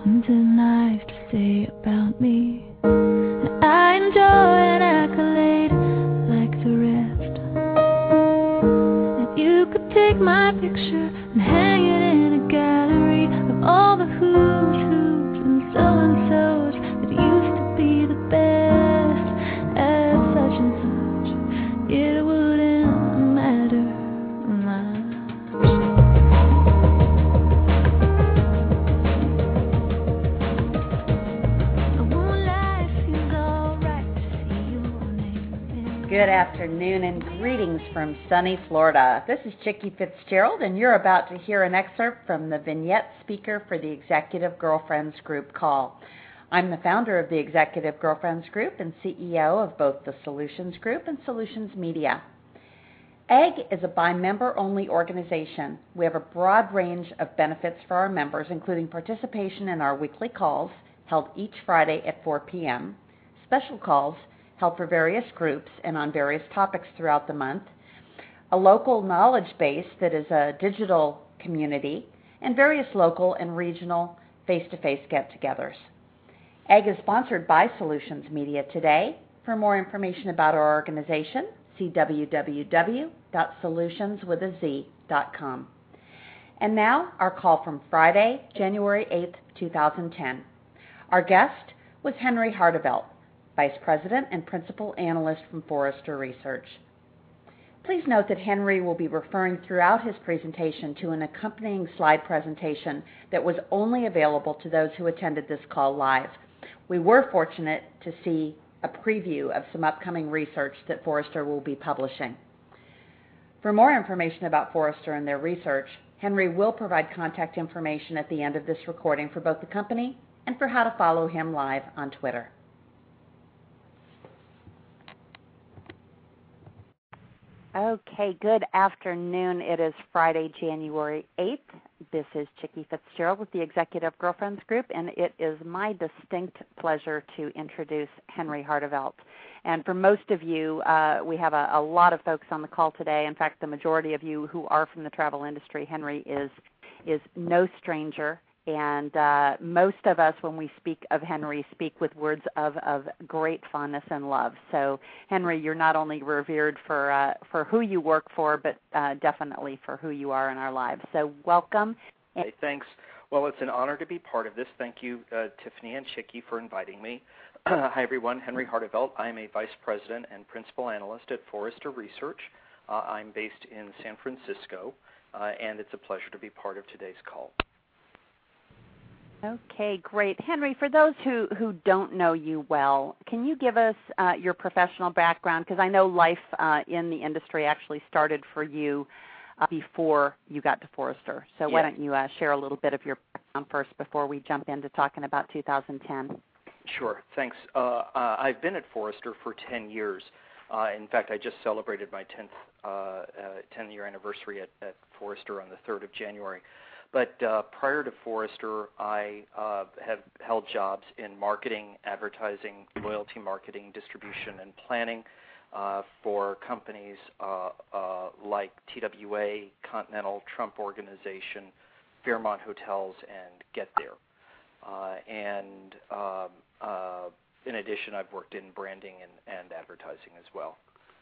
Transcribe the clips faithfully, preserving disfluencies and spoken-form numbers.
something nice to say about me. I enjoy an accolade like the rest. That you could take my picture and hang it in a gallery of all the who's who's and so and so's that used to be the best at such and such. It wouldn't matter much. Good afternoon and greetings from sunny Florida. This is Chickie Fitzgerald, and you're about to hear an excerpt from the vignette speaker for the Executive Girlfriends Group call. I'm the founder of the Executive Girlfriends Group and C E O of both the Solutions Group and Solutions Media. E G is a by-member-only organization. We have a broad range of benefits for our members, including participation in our weekly calls held each Friday at four p.m., special calls held for various groups and on various topics throughout the month, a local knowledge base that is a digital community, and various local and regional face-to-face get-togethers. E G is sponsored by Solutions Media today. For more information about our organization, see w w w dot solutions with a z dot com. And now, our call from Friday, January eighth, two thousand ten. Our guest was Henry Hartevelt, Vice President and Principal Analyst from Forrester Research. Please note that Henry will be referring throughout his presentation to an accompanying slide presentation that was only available to those who attended this call live. We were fortunate to see a preview of some upcoming research that Forrester will be publishing. For more information about Forrester and their research, Henry will provide contact information at the end of this recording for both the company and for how to follow him live on Twitter. Okay, good afternoon. It is Friday, January eighth. This is Chickie Fitzgerald with the Executive Girlfriends Group, and it is my distinct pleasure to introduce Henry Hartevelt. And for most of you, uh, we have a, a lot of folks on the call today. In fact, the majority of you who are from the travel industry, Henry is is no stranger. And uh, most of us, when we speak of Henry, speak with words of, of great fondness and love. So, Henry, you're not only revered for uh, for who you work for, but uh, definitely for who you are in our lives. So, welcome. Hey, thanks. Well, it's an honor to be part of this. Thank you, uh, Tiffany and Chickie, for inviting me. Hi, everyone. Henry Hartevelt. I'm a Vice President and Principal Analyst at Forrester Research. Uh, I'm based in San Francisco, uh, and it's a pleasure to be part of today's call. Okay, great. Henry, for those who, who don't know you well, can you give us uh, your professional background? Because I know life uh, in the industry actually started for you uh, before you got to Forrester. So yes. Why don't you uh, share a little bit of your background first before we jump into talking about two thousand ten? Sure, thanks. Uh, uh, I've been at Forrester for ten years. Uh, in fact, I just celebrated my tenth uh, uh, ten-year anniversary at, at Forrester on the third of January. But uh, prior to Forrester, I uh, have held jobs in marketing, advertising, loyalty marketing, distribution, and planning uh, for companies uh, uh, like T W A, Continental, Trump Organization, Fairmont Hotels, and Get There. Uh, and um, uh, in addition, I've worked in branding and, and advertising as well.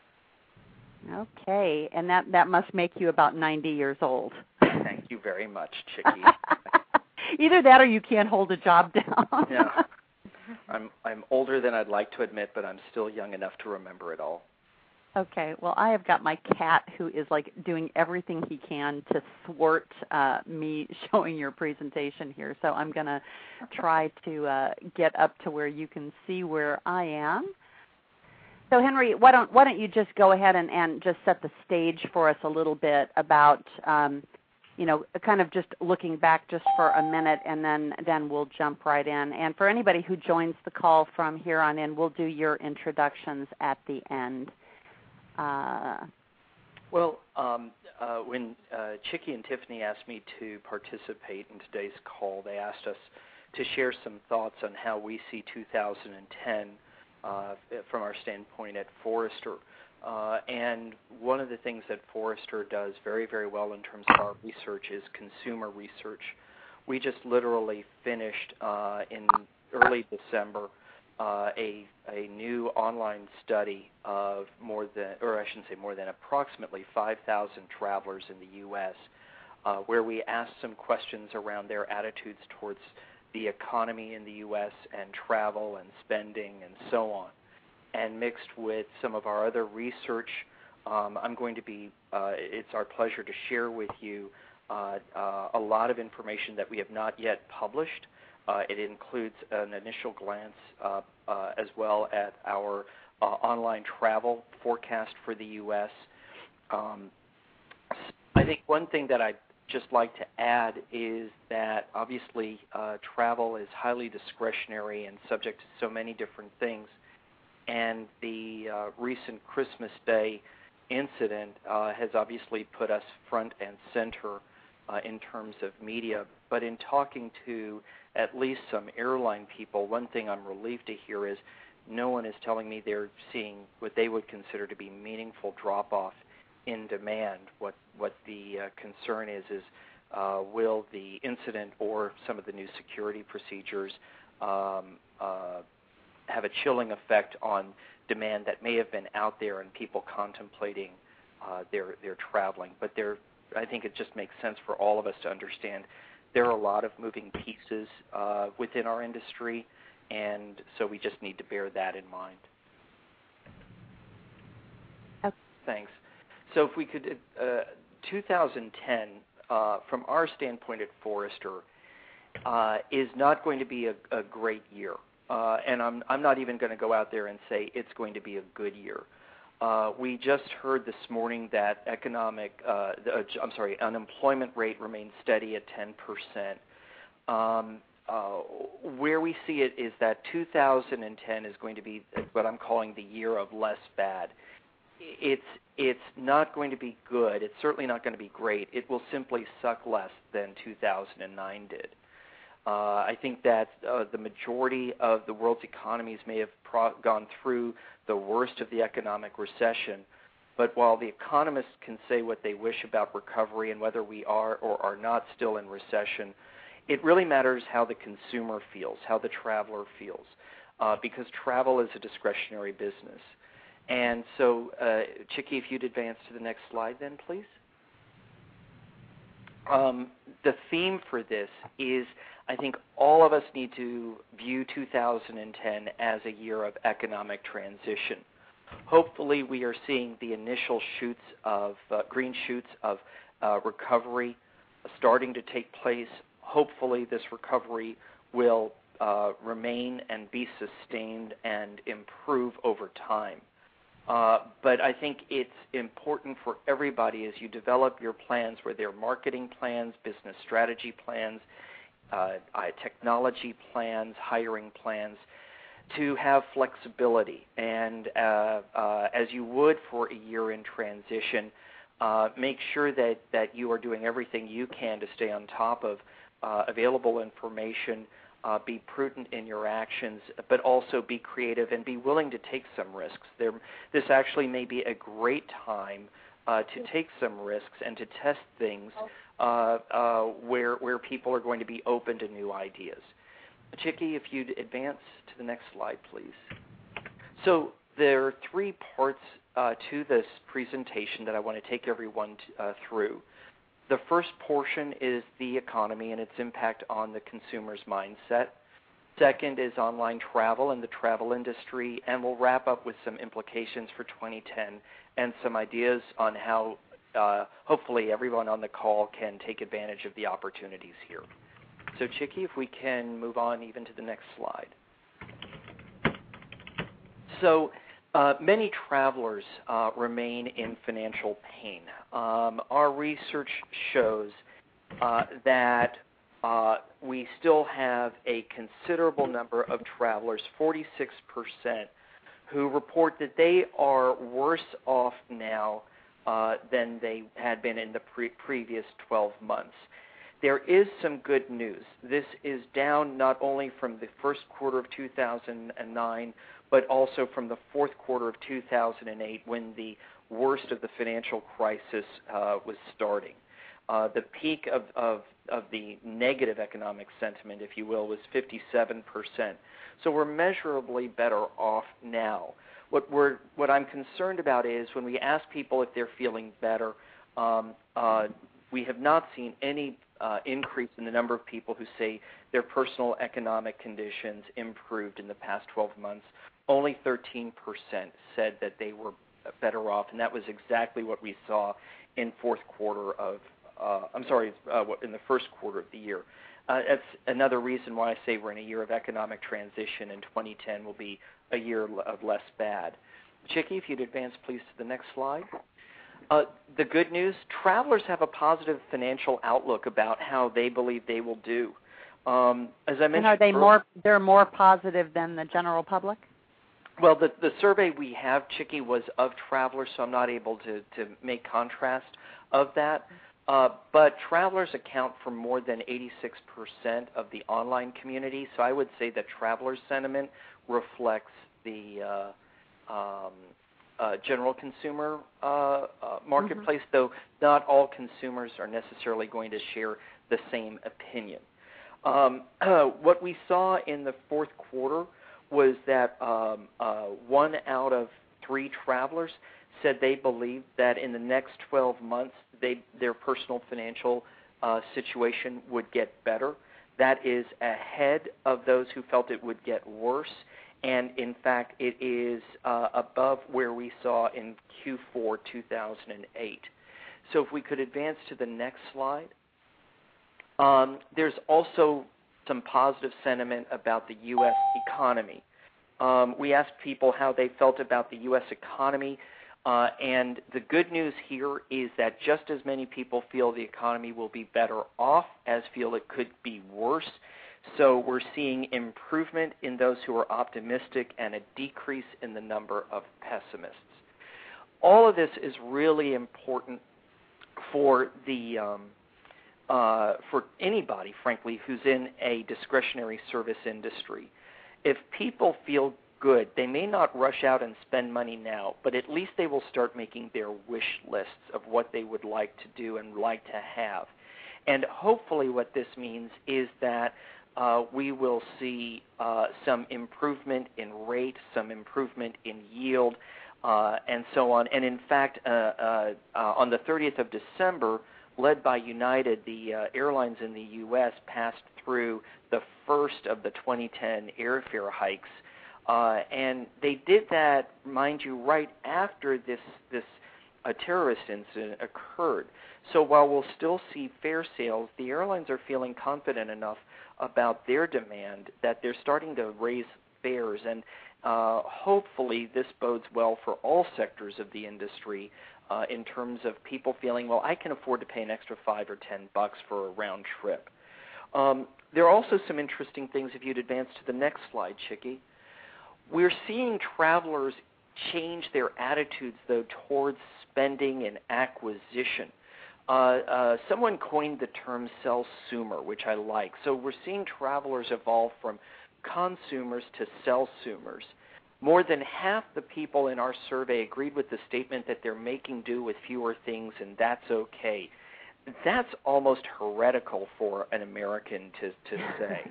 Okay, and that, that must make you about ninety years old. Thank you very much, Chickie. Either that or you can't hold a job down. Yeah. I'm I'm older than I'd like to admit, but I'm still young enough to remember it all. Okay, well, I have got my cat who is like doing everything he can to thwart uh, me showing your presentation here. So I'm going to try to uh, get up to where you can see where I am. So Henry, why don't why don't you just go ahead and, and just set the stage for us a little bit about, um, you know, kind of just looking back just for a minute, and then, then we'll jump right in. And for anybody who joins the call from here on in, we'll do your introductions at the end. Uh, well, um, uh, when uh, Chickie and Tiffany asked me to participate in today's call, they asked us to share some thoughts on how we see two thousand ten uh, from our standpoint at Forrester. Uh, and one of the things that Forrester does very, very well in terms of our research is consumer research. we just literally finished uh, in early December uh, a a new online study of more than, or I shouldn't say more than, approximately five thousand travelers in the U S, uh, where we asked some questions around their attitudes towards the economy in the U S and travel and spending and so on, and mixed with some of our other research. Um, I'm going to be, uh, it's our pleasure to share with you uh, uh, a lot of information that we have not yet published. Uh, it includes an initial glance uh, uh, as well at our uh, online travel forecast for the U S. Um, I think one thing that I'd just like to add is that obviously uh, travel is highly discretionary and subject to so many different things, and the uh, recent Christmas Day incident uh, has obviously put us front and center uh, in terms of media. But in talking to at least some airline people, one thing I'm relieved to hear is no one is telling me they're seeing what they would consider to be meaningful drop-off in demand. What what the uh, concern is is uh, will the incident or some of the new security procedures um, uh, have a chilling effect on demand that may have been out there and people contemplating uh, their their traveling. But there, I think it just makes sense for all of us to understand there are a lot of moving pieces uh, within our industry, and so we just need to bear that in mind. Okay. Thanks. So if we could, uh, two thousand ten, uh, from our standpoint at Forrester, uh, is not going to be a, a great year. Uh, and I'm, I'm not even going to go out there and say it's going to be a good year. Uh, we just heard this morning that economic, uh, the, uh, I'm sorry, unemployment rate remains steady at ten percent. Um, uh, where we see it is that two thousand ten is going to be what I'm calling the year of less bad. It's it's not going to be good. It's certainly not going to be great. It will simply suck less than two thousand nine did. Uh, I think that uh, the majority of the world's economies may have pro- gone through the worst of the economic recession, but while the economists can say what they wish about recovery and whether we are or are not still in recession, it really matters how the consumer feels, how the traveler feels, uh, because travel is a discretionary business. And so, uh, Chickie, if you'd advance to the next slide then, please. Um, the theme for this is, I think all of us need to view two thousand ten as a year of economic transition. Hopefully we are seeing the initial shoots of, uh, green shoots of uh, recovery starting to take place. Hopefully this recovery will uh, remain and be sustained and improve over time. Uh, but I think it's important for everybody as you develop your plans, whether they're marketing plans, business strategy plans, uh, uh, technology plans, hiring plans, to have flexibility. And uh, uh, as you would for a year in transition, uh, make sure that, that you are doing everything you can to stay on top of uh, available information. Uh, be prudent in your actions, but also be creative and be willing to take some risks. There, this actually may be a great time uh, to take some risks and to test things uh, uh, where where people are going to be open to new ideas. Chickie, if you'd advance to the next slide, please. So there are three parts uh, to this presentation that I want to take everyone to, uh, through. The first portion is the economy and its impact on the consumer's mindset. Second is online travel and the travel industry, and we'll wrap up with some implications for twenty ten and some ideas on how uh, hopefully everyone on the call can take advantage of the opportunities here. So Chickie, if we can move on even to the next slide. So Uh, many travelers uh, remain in financial pain. Um, our research shows uh, that uh, we still have a considerable number of travelers, forty-six percent, who report that they are worse off now uh, than they had been in the pre- previous twelve months. There is some good news. This is down not only from the first quarter of two thousand nine, but also from the fourth quarter of two thousand eight, when the worst of the financial crisis uh, was starting. Uh, the peak of, of, of the negative economic sentiment, if you will, was fifty-seven percent. So we're measurably better off now. What, we're, what I'm concerned about is when we ask people if they're feeling better, um, uh, we have not seen any uh, increase in the number of people who say their personal economic conditions improved in the past twelve months. Only thirteen percent said that they were better off, and that was exactly what we saw in fourth quarter of, uh, I'm sorry, uh, in the first quarter of the year. Uh, that's another reason why I say we're in a year of economic transition, and twenty ten will be a year of less bad. Chickie, if you'd advance, please, to the next slide. Uh, the good news, travelers have a positive financial outlook about how they believe they will do. Um, as I mentioned, and are they more? They're more positive than the general public? Well, the, the survey we have, Chickie, was of travelers, so I'm not able to, to make contrast of that. Uh, but travelers account for more than eighty-six percent of the online community, so I would say that traveler sentiment reflects the uh, um, uh, general consumer uh, uh, marketplace, mm-hmm. though not all consumers are necessarily going to share the same opinion. Um, uh, what we saw in the fourth quarter was that um, uh, one out of three travelers said they believed that in the next twelve months they, their personal financial uh, situation would get better. That is ahead of those who felt it would get worse, and in fact it is uh, above where we saw in Q four two thousand eight. So if we could advance to the next slide. Um, there's also some positive sentiment about the U S economy. Um, we asked people how they felt about the U S economy, uh, and the good news here is that just as many people feel the economy will be better off as feel it could be worse. So we're seeing improvement in those who are optimistic and a decrease in the number of pessimists. All of this is really important for the um, Uh, for anybody, frankly, who's in a discretionary service industry. If people feel good, they may not rush out and spend money now, but at least they will start making their wish lists of what they would like to do and like to have. And hopefully what this means is that uh, we will see uh, some improvement in rate, some improvement in yield, uh, and so on. And in fact, uh, uh, uh, on the thirtieth of December, led by United, the uh, airlines in the U S passed through the first of the twenty ten airfare hikes, uh, and they did that, mind you, right after this this uh, terrorist incident occurred. So while we'll still see fare sales, the airlines are feeling confident enough about their demand that they're starting to raise fares, and uh, hopefully this bodes well for all sectors of the industry. Uh, in terms of people feeling, well, I can afford to pay an extra five or ten bucks for a round trip. Um, there are also some interesting things if you'd advance to the next slide, Chickie. We're seeing travelers change their attitudes, though, towards spending and acquisition. Uh, uh, someone coined the term sell-sumer, which I like. So we're seeing travelers evolve from consumers to sell-sumers. More than half the people in our survey agreed with the statement that they're making do with fewer things, and that's okay. That's almost heretical for an American to, to say.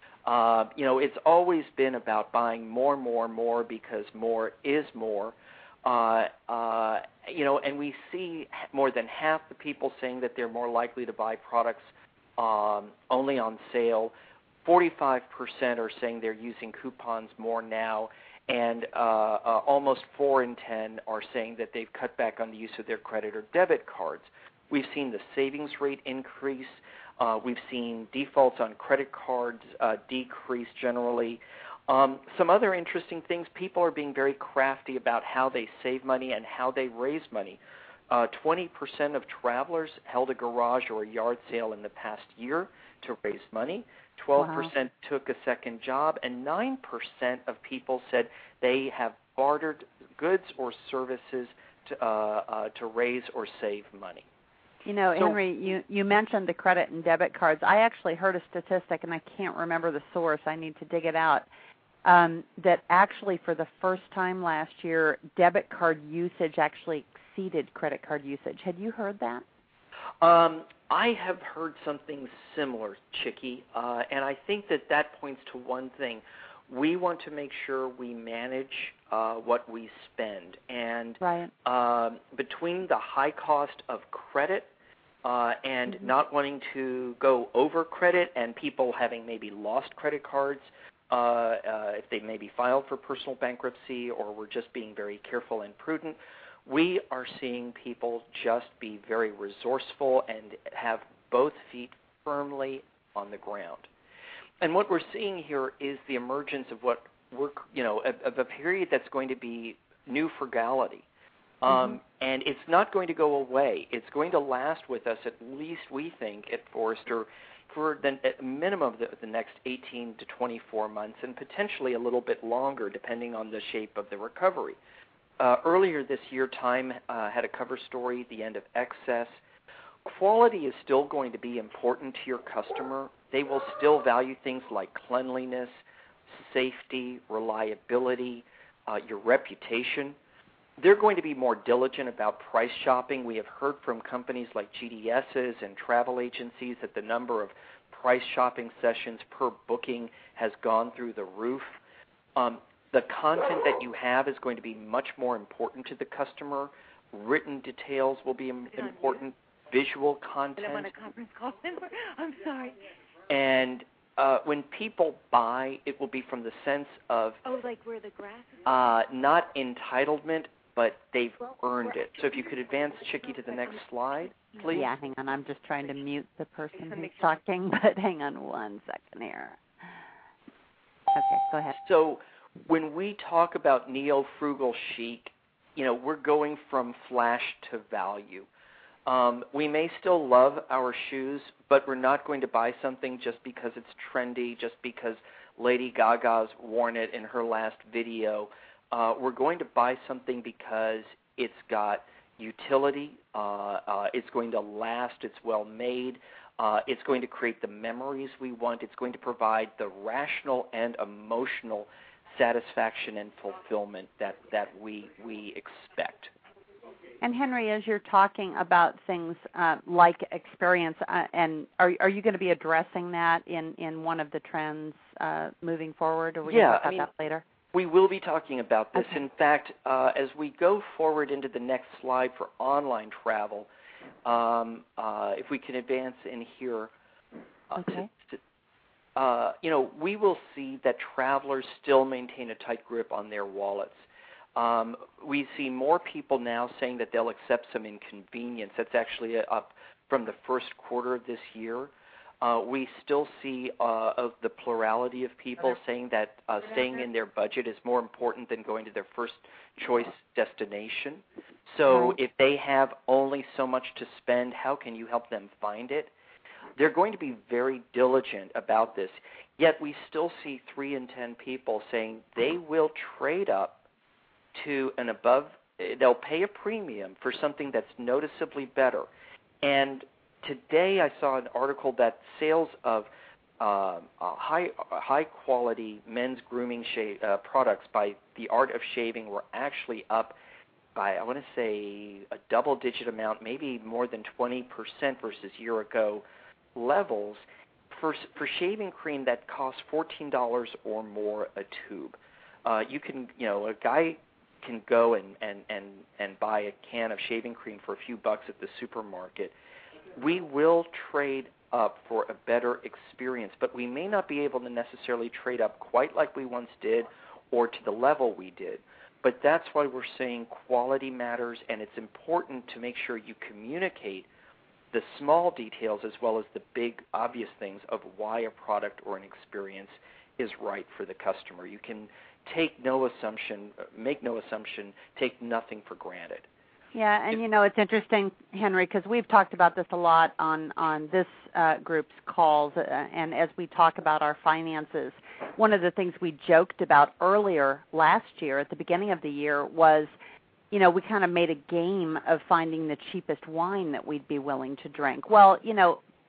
uh, you know, it's always been about buying more, more, more because more is more. Uh, uh, you know, and we see more than half the people saying that they're more likely to buy products um, only on sale. forty-five percent are saying they're using coupons more now. And uh, uh, almost four in ten are saying that they've cut back on the use of their credit or debit cards. We've seen the savings rate increase. Uh, we've seen defaults on credit cards uh, decrease generally. Um, some other interesting things, people are being very crafty about how they save money and how they raise money. Uh, twenty percent of travelers held a garage or a yard sale in the past year to raise money. twelve percent wow. took a second job, and nine percent of people said they have bartered goods or services to, uh, uh, to raise or save money. You know, so, Henry, you, you mentioned the credit and debit cards. I actually heard a statistic, and I can't remember the source. I need to dig it out, um, that actually for the first time last year, debit card usage actually exceeded credit card usage. Had you heard that? Um, I have heard something similar, Chicky, uh, and I think that that points to one thing. We want to make sure we manage uh, what we spend. And right. uh, between the high cost of credit uh, and mm-hmm. not wanting to go over credit and people having maybe lost credit cards, uh, uh, if they maybe filed for personal bankruptcy or were just being very careful and prudent, we are seeing people just be very resourceful and have both feet firmly on the ground. And what we're seeing here is the emergence of what we're, you know, of, of a period that's going to be new frugality. Um, mm-hmm. And it's not going to go away. It's going to last with us, at least we think at Forrester, for the at minimum of the, the next eighteen to twenty-four months, and potentially a little bit longer, depending on the shape of the recovery. Uh, earlier this year, Time uh, had a cover story, The End of Excess. Quality is still going to be important to your customer. They will still value things like cleanliness, safety, reliability, uh, your reputation. They're going to be more diligent about price shopping. We have heard from companies like G D S's and travel agencies that the number of price shopping sessions per booking has gone through the roof. Um, the content that you have is going to be much more important to the customer. Written details will be important. Visual content. I'm on a conference call. I'm sorry. And uh, when people buy, it will be from the sense of oh, like where the grass is? Uh, not entitlement, but they've earned it. So if you could advance, Chicky, to the next slide, please. Yeah, hang on. I'm just trying to mute the person who's talking, but hang on one second here. Okay, go ahead. So when we talk about neo-frugal chic, you know, we're going from flash to value. Um, we may still love our shoes, but we're not going to buy something just because it's trendy, just because Lady Gaga's worn it in her last video. Uh, we're going to buy something because it's got utility, uh, uh, it's going to last, it's well made, uh, it's going to create the memories we want, it's going to provide the rational and emotional satisfaction and fulfillment that, that we, we expect. And Henry, as you're talking about things uh, like experience, uh, and are are you going to be addressing that in, in one of the trends uh, moving forward, or will yeah, you talk about I mean, that later? We will be talking about this. Okay. In fact, uh, as we go forward into the next slide for online travel, um, uh, if we can advance in here, uh, okay. to, to, uh, you know, we will see that travelers still maintain a tight grip on their wallets. Um, we see more people now saying that they'll accept some inconvenience. That's actually up from the first quarter of this year. Uh, we still see uh, of the plurality of people saying that uh, staying in their budget is more important than going to their first choice destination. So if they have only so much to spend, how can you help them find it? They're going to be very diligent about this. Yet we still see three in ten people saying they will trade up to an above, they'll pay a premium for something that's noticeably better. And today I saw an article that sales of uh, uh, high uh, high quality men's grooming shave, uh, products by The Art of Shaving were actually up by, I want to say, a double digit amount, maybe more than twenty percent versus year ago levels for, for shaving cream that costs fourteen dollars or more a tube. Uh, you can, you know, a guy can go and, and, and, and buy a can of shaving cream for a few bucks at the supermarket. We will trade up for a better experience, but we may not be able to necessarily trade up quite like we once did or to the level we did. But that's why we're saying quality matters, and it's important to make sure you communicate the small details as well as the big, obvious things of why a product or an experience is right for the customer. You can take no assumption, make no assumption, take nothing for granted. Yeah, and you know, it's interesting, Henry, because we've talked about this a lot on, on this uh, group's calls, uh, and as we talk about our finances, one of the things we joked about earlier last year, at the beginning of the year, was, you know, we kind of made a game of finding the cheapest wine that we'd be willing to drink. Well, you know,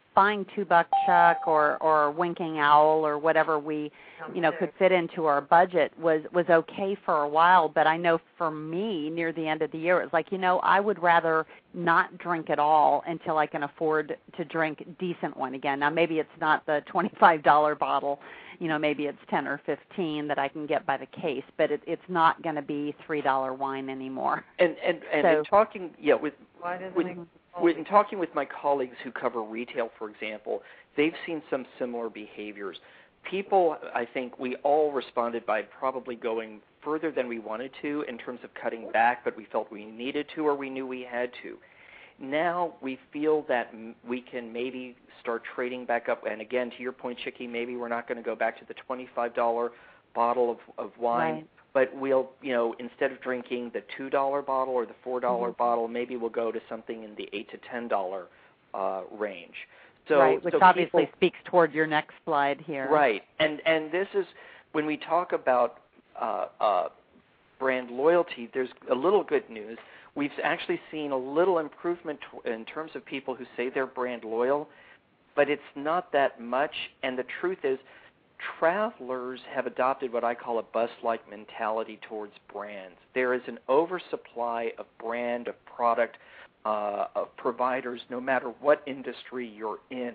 buying Two Buck Chuck or, or Winking Owl or whatever we, you know, could fit into our budget was, was okay for a while. But I know for me, near the end of the year, it was like, you know, I would rather not drink at all until I can afford to drink decent one again. Now, maybe it's not the twenty-five dollar bottle. You know, maybe it's ten or fifteen that I can get by the case, but it, it's not going to be three dollar wine anymore. And and, and so, in talking, yeah, with, with, it with in talking with my colleagues who cover retail, for example, they've seen some similar behaviors. People, I think, we all responded by probably going further than we wanted to in terms of cutting back, but we felt we needed to or we knew we had to. Now we feel that we can maybe start trading back up. And again, to your point, Chicky, maybe we're not going to go back to the twenty-five dollar bottle of, of wine, right. but we'll, you know, instead of drinking the two dollar bottle or the four dollar mm-hmm. bottle, maybe we'll go to something in the eight to ten dollar uh, range. So, right, which so obviously people, speaks toward your next slide here. Right, and and this is when we talk about uh, uh, brand loyalty. There's a little good news. We've actually seen a little improvement in terms of people who say they're brand loyal, but it's not that much. And the truth is, travelers have adopted what I call a bus-like mentality towards brands. There is an oversupply of brand, of product, uh, of providers, no matter what industry you're in.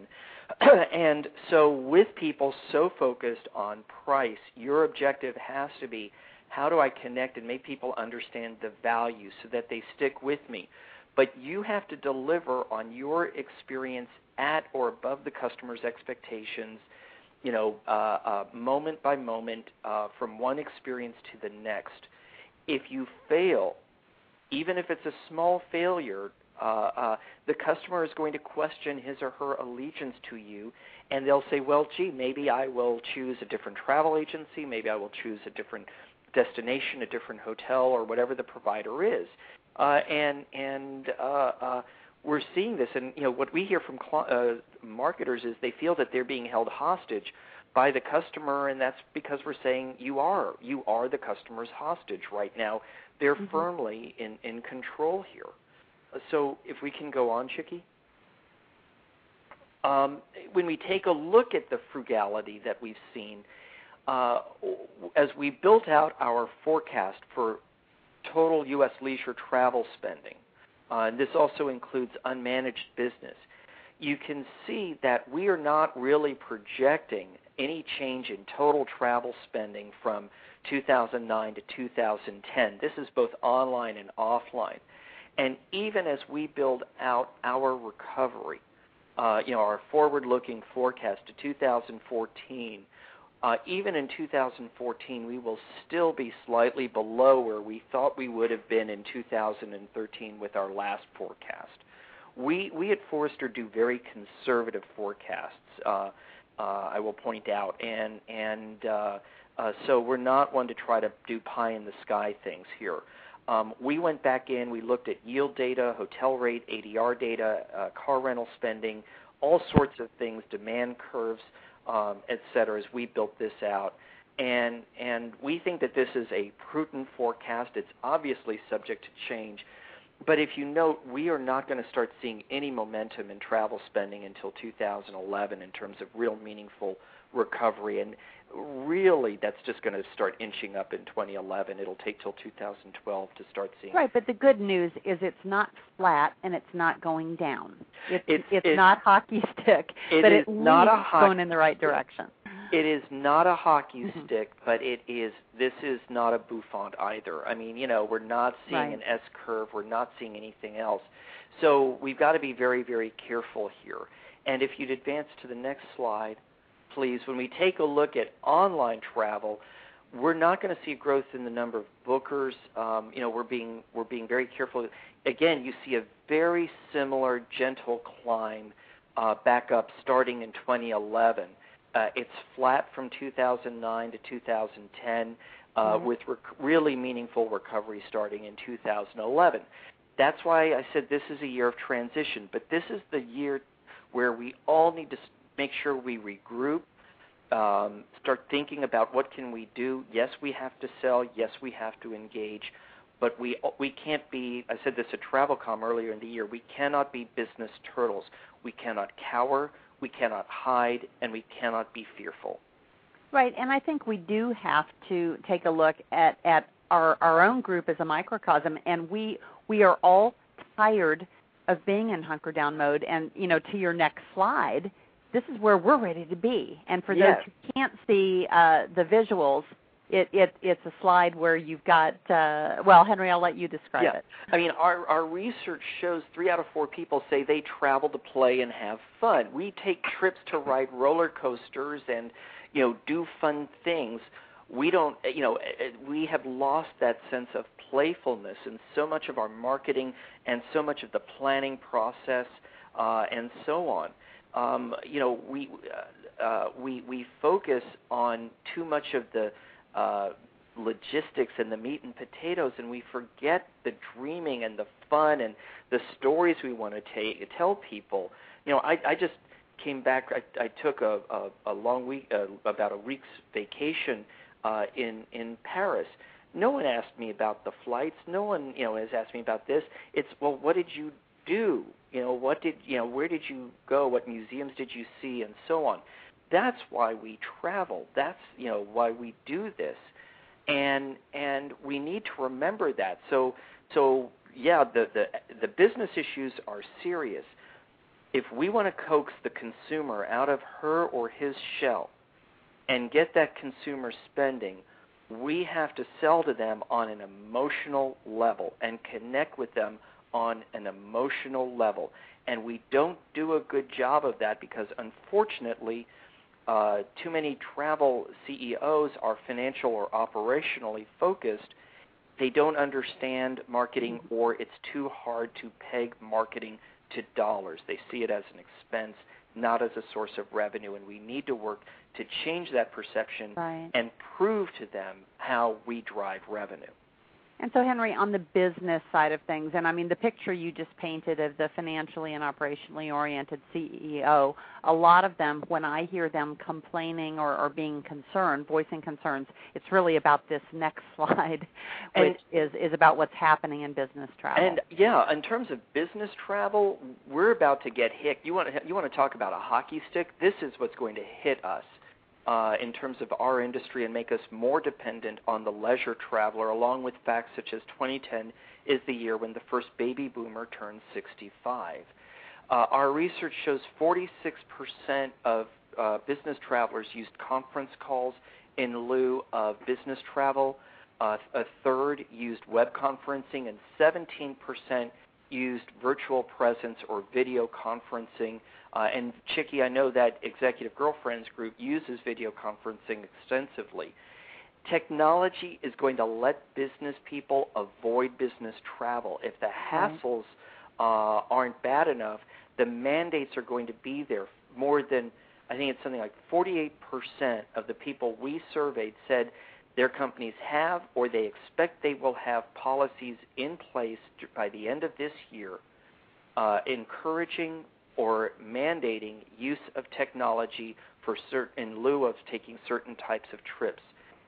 And so with people so focused on price, your objective has to be, how do I connect and make people understand the value so that they stick with me? But you have to deliver on your experience at or above the customer's expectations, you know, uh, uh, moment by moment, uh, from one experience to the next. If you fail, even if it's a small failure, uh, uh, the customer is going to question his or her allegiance to you, and they'll say, well, gee, maybe I will choose a different travel agency, maybe I will choose a different destination, a different hotel, or whatever the provider is. Uh, and and uh, uh, we're seeing this, and you know what we hear from cl- uh, marketers is they feel that they're being held hostage by the customer, and that's because we're saying you are you are the customer's hostage right now. They're mm-hmm. firmly in, in control here. So if we can go on, Chicky. Um, when we take a look at the frugality that we've seen, uh, as we built out our forecast for total U S leisure travel spending, uh, and this also includes unmanaged business, you can see that we are not really projecting any change in total travel spending from two thousand nine to two thousand ten. This is both online and offline. And even as we build out our recovery, uh, you know, our forward-looking forecast to two thousand fourteen, uh, even in two thousand fourteen, we will still be slightly below where we thought we would have been in two thousand thirteen with our last forecast. We we at Forrester do very conservative forecasts, uh, uh, I will point out, and and uh, uh, so we're not one to try to do pie-in-the-sky things here. Um, we went back in, we looked at yield data, hotel rate, A D R data, uh, car rental spending, all sorts of things, demand curves, um, et cetera, as we built this out. And, and we think that this is a prudent forecast. It's obviously subject to change. But if you note, we are not going to start seeing any momentum in travel spending until two thousand eleven in terms of real meaningful recovery. And really, that's just going to start inching up in twenty eleven. It'll take till two thousand twelve to start seeing. Right, but the good news is it's not flat and it's not going down. It's, it's, it's, it's not hockey stick, it but is at not least a hockey going in the right direction. It is not a hockey mm-hmm. stick, but it is. This is not a bouffant either. I mean, you know, we're not seeing right. an S curve. We're not seeing anything else. So we've got to be very, very careful here. And if you'd advance to the next slide, please. When we take a look at online travel, we're not going to see growth in the number of bookers. Um, you know, we're being we're being very careful. Again, you see a very similar gentle climb uh, back up starting in twenty eleven. Uh, it's flat from two thousand nine to two thousand ten, uh, mm-hmm. with rec- really meaningful recovery starting in two thousand eleven. That's why I said this is a year of transition, but this is the year where we all need to make sure we regroup, um, start thinking about what can we do. Yes, we have to sell. Yes, we have to engage. But we we can't be, I said this at TravelCom earlier in the year, we cannot be business turtles. We cannot cower. we cannot hide, and we cannot be fearful. Right, and I think we do have to take a look at, at our, our own group as a microcosm, and we we are all tired of being in hunker-down mode. And, you know, to your next slide, this is where we're ready to be. And for yes. those who can't see uh, the visuals, it, it, it's a slide where you've got, uh, well, Henry, I'll let you describe yeah. it. I mean, our, our research shows three out of four people say they travel to play and have fun. We take trips to ride roller coasters and, you know, do fun things. We don't, you know, we have lost that sense of playfulness in so much of our marketing and so much of the planning process uh, and so on. Um, you know, we uh, uh, we we focus on too much of the uh, logistics and the meat and potatoes, and we forget the dreaming and the fun and the stories we want to take, tell people. You know, I, I just came back. I, I took a, a, a long week, uh, about a week's vacation uh, in in Paris. No one asked me about the flights. No one, you know, has asked me about this. It's, well, what did you do? You know, what did, you know, where did you go? What museums did you see, and so on. That's why we travel. That's, you know, why we do this, and and we need to remember that. So so yeah, the the the business issues are serious. If we want to coax the consumer out of her or his shell and get that consumer spending, we have to sell to them on an emotional level and connect with them on an emotional level. And we don't do a good job of that because, unfortunately, uh, too many travel C E Os are financial or operationally focused. They don't understand marketing, or it's too hard to peg marketing to dollars. They see it as an expense, not as a source of revenue, and we need to work to change that perception right. and prove to them how we drive revenue. And so, Henry, on the business side of things, and I mean the picture you just painted of the financially and operationally oriented C E O, a lot of them, when I hear them complaining or, or being concerned, voicing concerns, it's really about this next slide, and, which is, is about what's happening in business travel. And, yeah, in terms of business travel, we're about to get hit. You want to, you want to talk about a hockey stick? This is what's going to hit us. Uh, in terms of our industry and make us more dependent on the leisure traveler, along with facts such as twenty ten is the year when the first baby boomer turned sixty-five. Uh, our research shows forty-six percent of uh, business travelers used conference calls in lieu of business travel. Uh, a third used web conferencing, and seventeen percent used virtual presence or video conferencing. Uh, and Chicky, I know that Executive Girlfriends group uses video conferencing extensively. Technology is going to let business people avoid business travel. If the hassles uh, aren't bad enough, the mandates are going to be there. More than, I think it's something like forty-eight percent of the people we surveyed said their companies have or they expect they will have policies in place by the end of this year uh, encouraging or mandating use of technology for cert- in lieu of taking certain types of trips.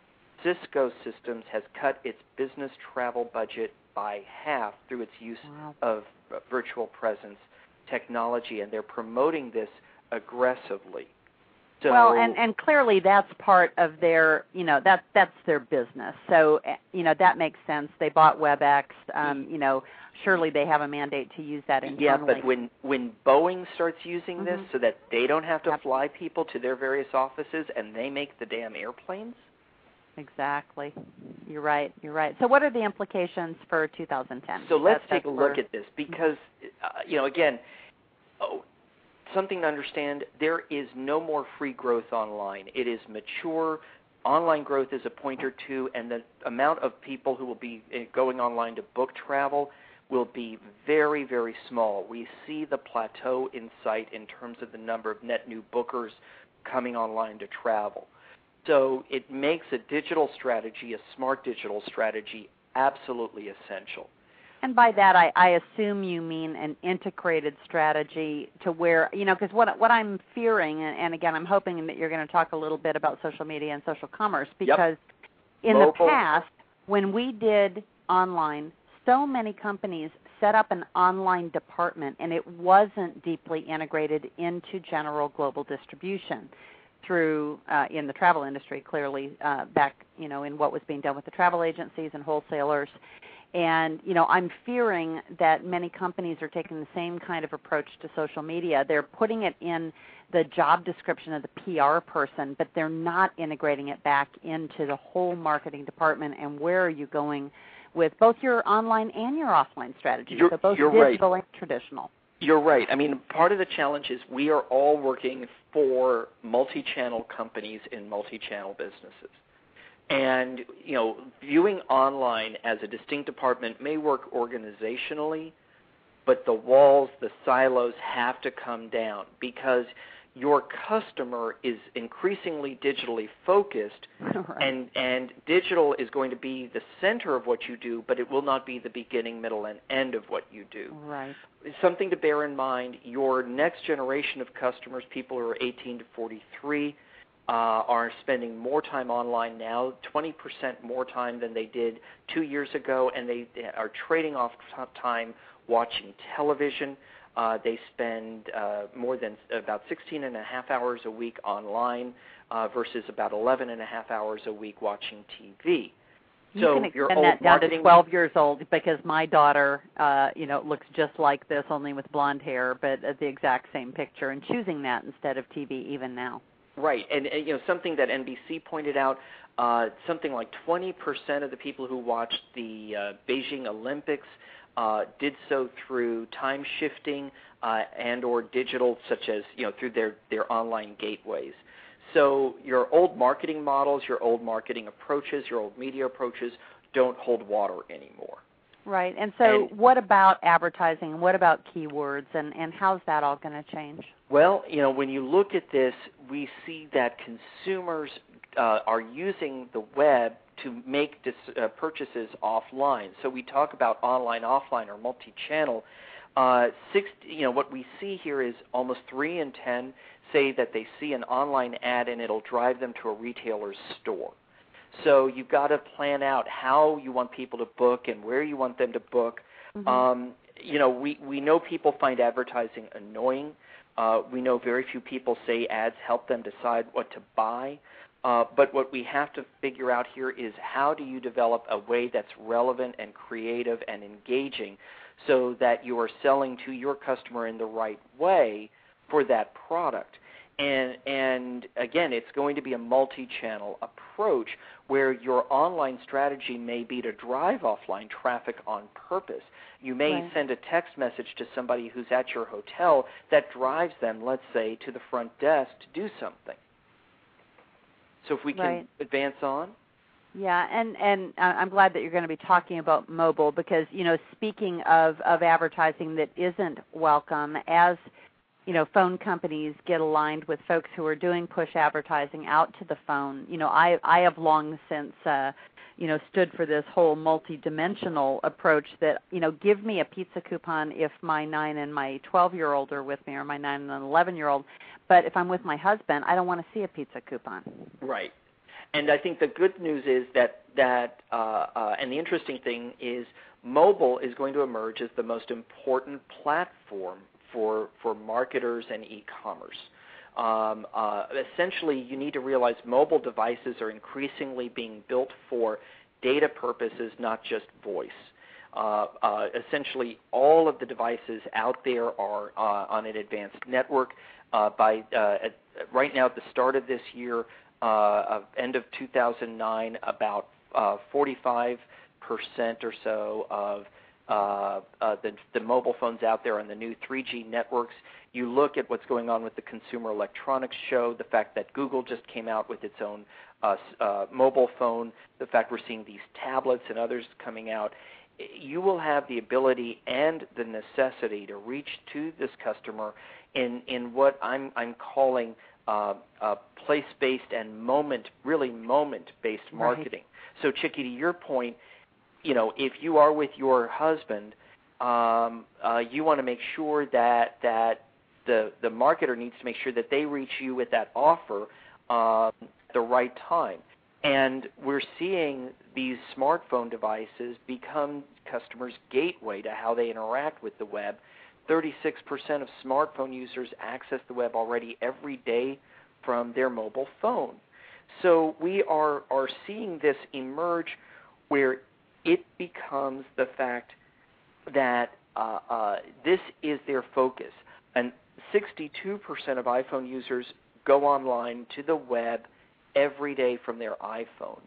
Cisco Systems has cut its business travel budget by half through its use wow. of uh, virtual presence technology, and they're promoting this aggressively. So, well, and, and clearly that's part of their, you know, that that's their business. So, you know, that makes sense. They bought WebEx. Um, you know, surely they have a mandate to use that internally. Yeah, but when, when Boeing starts using this mm-hmm. so that they don't have to yep. fly people to their various offices and they make the damn airplanes? Exactly. You're right. You're right. So what are the implications for two thousand ten? So let's that's, take that's a look for... at this because, uh, you know, again, oh, something to understand, there is no more free growth online. It is mature. Online growth is a point or two, and the amount of people who will be going online to book travel will be very, very small. We see the plateau in sight in terms of the number of net new bookers coming online to travel. So it makes a digital strategy, a smart digital strategy, absolutely essential. And by that, I, I assume you mean an integrated strategy to where, you know, because what, what I'm fearing, and, and again, I'm hoping that you're going to talk a little bit about social media and social commerce, because yep. in Mobile. the past, when we did online, so many companies set up an online department, and it wasn't deeply integrated into general global distribution through uh, in the travel industry, clearly uh, back, you know, in what was being done with the travel agencies and wholesalers. And, you know, I'm fearing that many companies are taking the same kind of approach to social media. They're putting it in the job description of the P R person, but they're not integrating it back into the whole marketing department. And where are you going with both your online and your offline strategy, you're, so both you're digital right. and traditional? You're right. I mean, part of the challenge is we are all working for multi-channel companies in multi-channel businesses. And, you know, viewing online as a distinct department may work organizationally, but the walls, the silos have to come down because your customer is increasingly digitally focused, right. and, and digital is going to be the center of what you do, but it will not be the beginning, middle, and end of what you do. Right. Something to bear in mind, your next generation of customers, people who are eighteen to forty-three, Uh, are spending more time online now, twenty percent more time than they did two years ago, and they are trading off time watching television. Uh, they spend uh, more than about sixteen and a half hours a week online uh, versus about eleven and a half hours a week watching T V. You so can your extend old that down marketing to twelve years old because my daughter, uh, you know, looks just like this, only with blonde hair, but uh, the exact same picture, and choosing that instead of T V even now. Right, and, and you know something that N B C pointed out, uh, something like twenty percent of the people who watched the uh, Beijing Olympics uh, did so through time shifting uh, and or digital, such as you know through their, their online gateways. So your old marketing models, your old marketing approaches, your old media approaches don't hold water anymore. Right, and so and, what about advertising and what about keywords, and, and how's that all going to change? Well, you know, when you look at this, we see that consumers uh, are using the web to make dis- uh, purchases offline. So we talk about online, offline, or multi-channel. Uh, six, you know, what we see here is almost three in ten say that they see an online ad and it'll drive them to a retailer's store. So you've got to plan out how you want people to book and where you want them to book. Mm-hmm. Um, you know, we, we know people find advertising annoying. Uh, we know very few people say ads help them decide what to buy. Uh, but what we have to figure out here is how do you develop a way that's relevant and creative and engaging so that you are selling to your customer in the right way for that product. And, and again, it's going to be a multi-channel approach where your online strategy may be to drive offline traffic on purpose. You may right. send a text message to somebody who's at your hotel that drives them, let's say, to the front desk to do something. So if we can right. advance on. Yeah, and, and I'm glad that you're going to be talking about mobile because, you know, speaking of, of advertising that isn't welcome, as you know, phone companies get aligned with folks who are doing push advertising out to the phone. You know, I I have long since, uh, you know, stood for this whole multi-dimensional approach that, you know, give me a pizza coupon if my nine and my twelve-year-old are with me or my nine and eleven-year-old. But if I'm with my husband, I don't want to see a pizza coupon. Right. And I think the good news is that, that uh, uh, and the interesting thing is mobile is going to emerge as the most important platform for for marketers and e-commerce. Um, uh, essentially, you need to realize mobile devices are increasingly being built for data purposes, not just voice. Uh, uh, essentially, all of the devices out there are uh, on an advanced network. Uh, by uh, at, right now, at the start of this year, uh, end of two thousand nine, about uh, forty-five percent or so of Uh, uh, the, the mobile phones out there on the new three G networks. You look at what's going on with the Consumer Electronics Show, the fact that Google just came out with its own uh, uh, mobile phone, the fact we're seeing these tablets and others coming out. You will have the ability and the necessity to reach to this customer in, in what I'm, I'm calling uh, uh, place-based and moment, really moment-based marketing. Right. So, Chicky, to your point, you know, if you are with your husband, um, uh, you want to make sure that that the the marketer needs to make sure that they reach you with that offer um, at the right time. And we're seeing these smartphone devices become customers' gateway to how they interact with the web. thirty-six percent of smartphone users access the web already every day from their mobile phone. So we are, are seeing this emerge where it becomes the fact that uh, uh, this is their focus. And sixty-two percent of iPhone users go online to the web every day from their iPhone.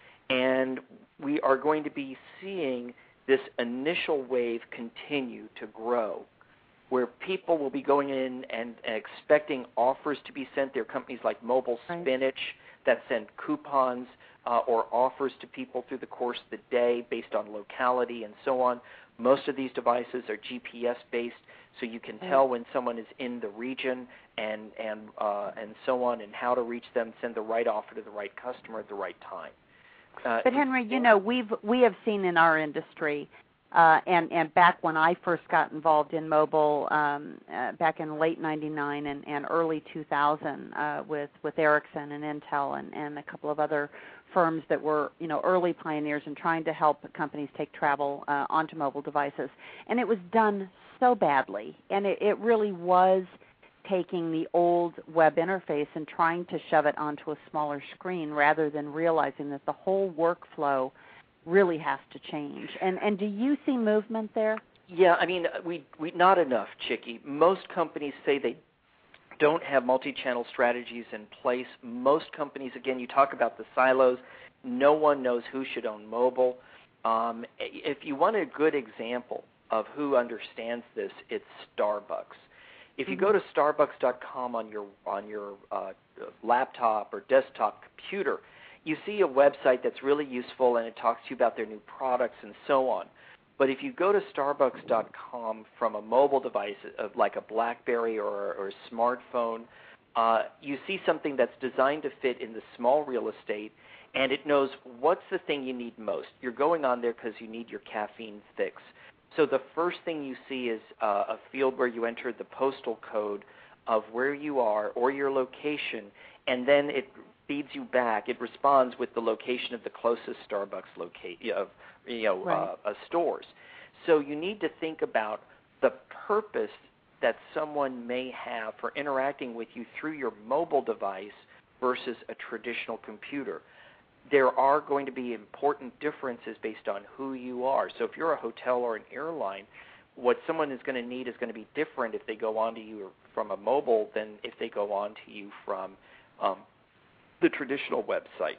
And we are going to be seeing this initial wave continue to grow, where people will be going in and expecting offers to be sent. There are companies like Mobile Spinach that send coupons uh, or offers to people through the course of the day based on locality and so on. Most of these devices are G P S-based, so you can tell when someone is in the region and and uh, and so on, and how to reach them, send the right offer to the right customer at the right time. Uh, but Henry, you know, we've we have seen in our industry, uh, and and back when I first got involved in mobile, um, uh, back in late ninety-nine and, and early two thousand, uh, with with Ericsson and Intel and, and a couple of other firms that were, you know, early pioneers in trying to help companies take travel uh, onto mobile devices, and it was done so badly, and it, it really was taking the old web interface and trying to shove it onto a smaller screen rather than realizing that the whole workflow really has to change. And and do you see movement there? Yeah, I mean, we, we not enough, Chicky. Most companies say they don't have multi-channel strategies in place. Most companies, again, you talk about the silos. No one knows who should own mobile. Um, if you want a good example of who understands this, it's Starbucks. If you go to starbucks dot com on your on your uh, laptop or desktop computer, you see a website that's really useful, and it talks to you about their new products and so on. But if you go to starbucks dot com from a mobile device, uh, like a BlackBerry or, or a smartphone, uh, you see something that's designed to fit in the small real estate, and it knows what's the thing you need most. You're going on there because you need your caffeine fix. So the first thing you see is uh, a field where you enter the postal code of where you are or your location, and then it feeds you back. It responds with the location of the closest Starbucks loca- of you know right. uh, uh, stores. So you need to think about the purpose that someone may have for interacting with you through your mobile device versus a traditional computer. There are going to be important differences based on who you are. So if you're a hotel or an airline, what someone is going to need is going to be different if they go on to you from a mobile than if they go on to you from um, the traditional website.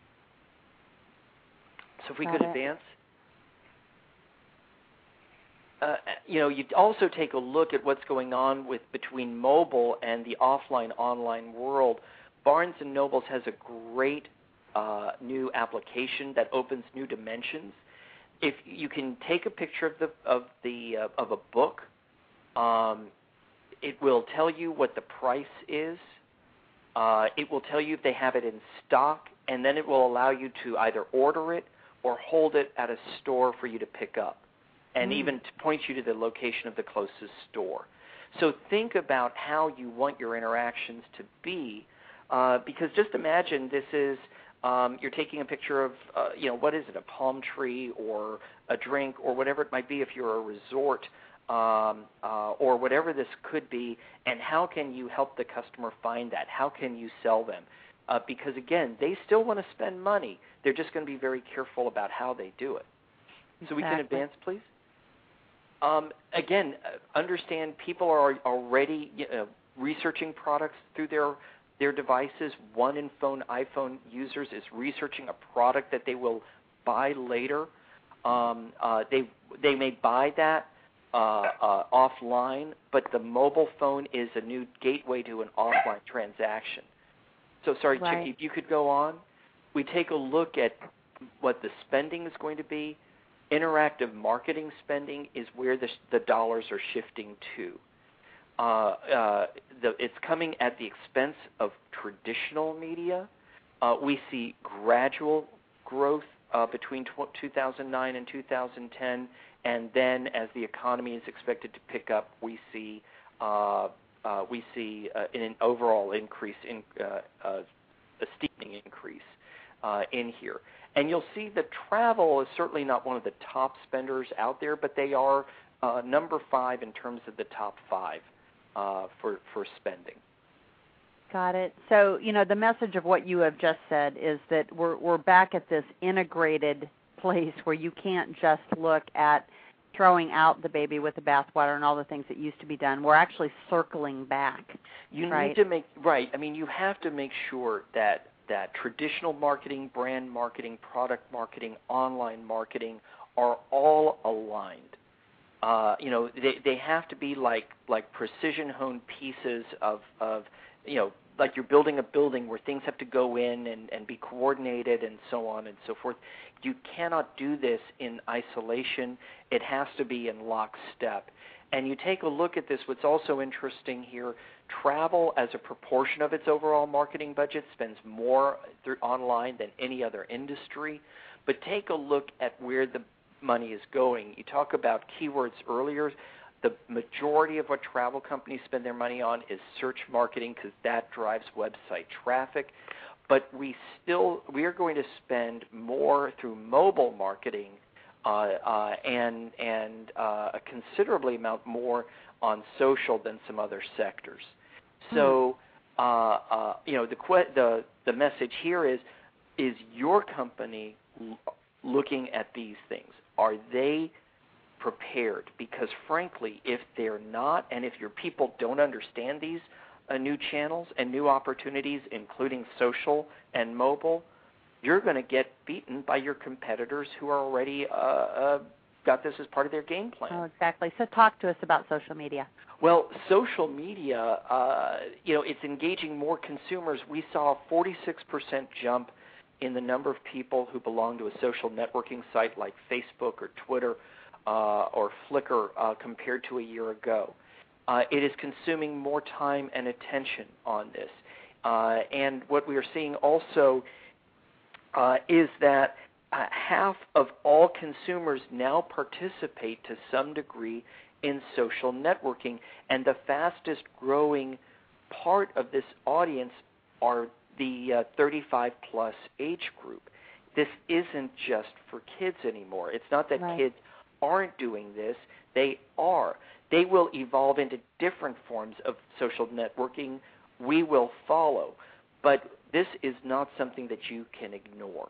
So if we Got could it. advance. Uh, you know, you also take a look at what's going on with between mobile and the offline online world. Barnes and Noble has a great Uh, new application that opens new dimensions. If you can take a picture of the of the uh, of a book, um, it will tell you what the price is. Uh, it will tell you if they have it in stock, and then it will allow you to either order it or hold it at a store for you to pick up, and mm. even to point you to the location of the closest store. So think about how you want your interactions to be, uh, because just imagine this is Um, you're taking a picture of, uh, you know, what is it, a palm tree or a drink or whatever it might be if you're a resort um, uh, or whatever this could be, and how can you help the customer find that? How can you sell them? Uh, because, again, they still want to spend money. They're just going to be very careful about how they do it. So we can advance, please. Um, again, understand people are already you know, researching products through their their devices. One in phone iPhone users is researching a product that they will buy later. Um, uh, they they may buy that uh, uh, offline, but the mobile phone is a new gateway to an offline transaction. So sorry, right. Chicky, if you could go on. We take a look at what the spending is going to be. Interactive marketing spending is where the, the dollars are shifting to. Uh, uh, the, it's coming at the expense of traditional media. Uh, we see gradual growth uh, between tw- two thousand nine and two thousand ten, and then as the economy is expected to pick up, we see uh, uh, we see uh, an overall increase in uh, uh, a steepening increase. uh, in here. And you'll see that travel is certainly not one of the top spenders out there, but they are uh, number five in terms of the top five uh, for, for spending. Got it. So, you know, the message of what you have just said is that we're we're back at this integrated place where you can't just look at throwing out the baby with the bathwater and all the things that used to be done. We're actually circling back. You right? need to make right. I mean, you have to make sure that that traditional marketing, brand marketing, product marketing, online marketing are all aligned. Uh, you know, they they have to be like like precision honed pieces of of you know, like you're building a building where things have to go in and, and be coordinated and so on and so forth. You cannot do this in isolation. It has to be in lockstep. And you take a look at this, what's also interesting here, travel as a proportion of its overall marketing budget spends more through online than any other industry. But take a look at where the money is going. You talk about keywords earlier. The majority of what travel companies spend their money on is search marketing because that drives website traffic. But we still we are going to spend more through mobile marketing uh, uh, and and uh, a considerably amount more on social than some other sectors. So uh, uh, you know the the the message here is is your company l- looking at these things? Are they prepared? Because frankly, if they're not, and if your people don't understand these uh, new channels and new opportunities, including social and mobile, you're going to get beaten by your competitors who are already uh, uh, got this as part of their game plan. Oh, exactly. So talk to us about social media. Well, social media, uh, you know, it's engaging more consumers. We saw a forty-six percent jump in the number of people who belong to a social networking site like Facebook or Twitter Uh, or Flickr uh, compared to a year ago. Uh, it is consuming more time and attention on this. Uh, and what we are seeing also uh, is that uh, half of all consumers now participate to some degree in social networking, and the fastest growing part of this audience are the uh, thirty-five plus age group. This isn't just for kids anymore. It's not that right. kids aren't doing this, they are. They will evolve into different forms of social networking. We will follow. But this is not something that you can ignore.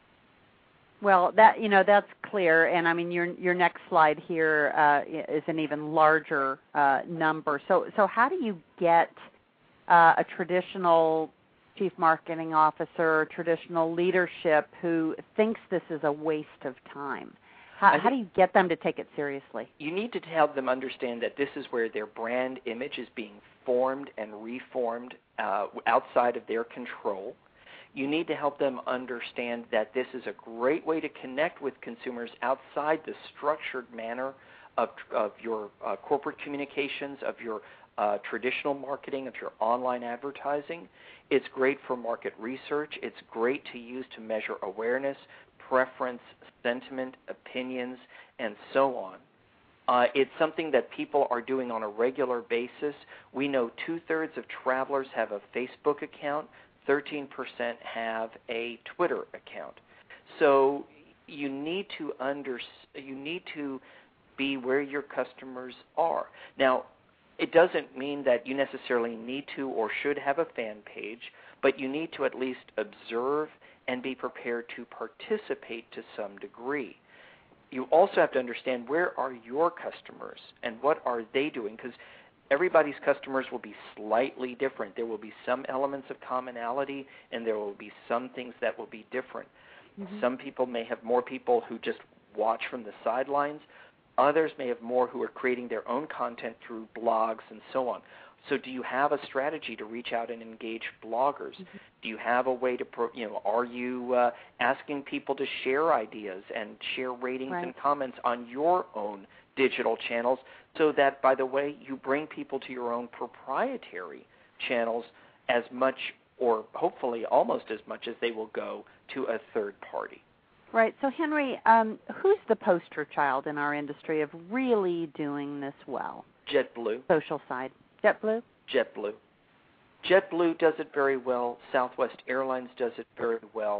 Well, that you know that's clear, and I mean your your next slide here uh, is an even larger uh, number. So so how do you get uh, a traditional chief marketing officer, traditional leadership who thinks this is a waste of time? How, how do you get them to take it seriously? You need to help them understand that this is where their brand image is being formed and reformed uh, outside of their control. You need to help them understand that this is a great way to connect with consumers outside the structured manner of, of your uh, corporate communications, of your uh, traditional marketing, of your online advertising. It's great for market research. It's great to use to measure awareness, preference, sentiment, opinions, and so on. Uh, it's something that people are doing on a regular basis. We know two-thirds of travelers have a Facebook account, thirteen percent have a Twitter account. So you need to under, you need to be where your customers are. Now, it doesn't mean that you necessarily need to or should have a fan page, but you need to at least observe and be prepared to participate to some degree. You also have to understand where are your customers and what are they doing, because everybody's customers will be slightly different. There will be some elements of commonality and there will be some things that will be different. Mm-hmm. Some people may have more people who just watch from the sidelines. Others may have more who are creating their own content through blogs and so on. So do you have a strategy to reach out and engage bloggers? Mm-hmm. Do you have a way to, pro, you know, are you uh, asking people to share ideas and share ratings right. and comments on your own digital channels so that, by the way, you bring people to your own proprietary channels as much or hopefully almost as much as they will go to a third party? Right. So, Henry, um, who's the poster child in our industry of really doing this well? JetBlue. Social side. JetBlue? JetBlue. JetBlue does it very well. Southwest Airlines does it very well.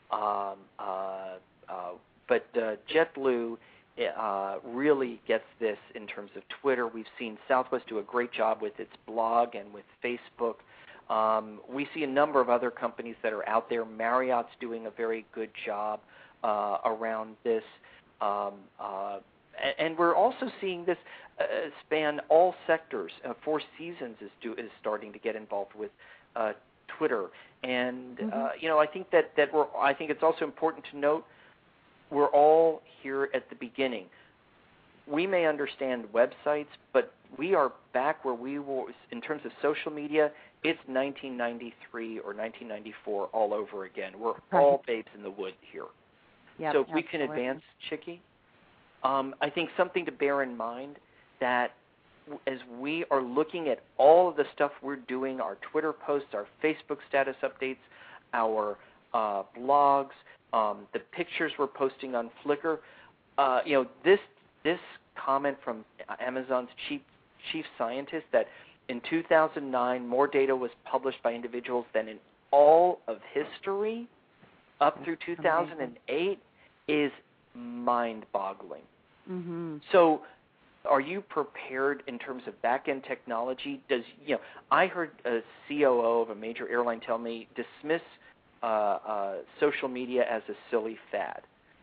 Um, uh, uh, but uh, JetBlue uh, really gets this in terms of Twitter. We've seen Southwest do a great job with its blog and with Facebook. Um, we see a number of other companies that are out there. Marriott's doing a very good job uh, around this. Um, uh, and, and we're also seeing this uh, span all sectors. Uh, Four Seasons is, do, is starting to get involved with uh, Twitter. And, mm-hmm. uh, you know, I think that, that we're, I think it's also important to note we're all here at the beginning. We may understand websites, but we are back where we were in terms of social media. It's nineteen ninety-three or nineteen ninety-four all over again. We're right. all babes in the wood here. Yep, so if absolutely. we can advance, Chickie, um, I think something to bear in mind that as we are looking at all of the stuff we're doing, our Twitter posts, our Facebook status updates, our uh, blogs, um, the pictures we're posting on Flickr, uh, you know, this this comment from Amazon's chief chief scientist that in two thousand nine more data was published by individuals than in all of history up through two thousand eight is mind-boggling. Mm-hmm. So are you prepared in terms of back-end technology? Does, you know, I heard a C O O of a major airline tell me dismiss uh, uh, social media as a silly fad.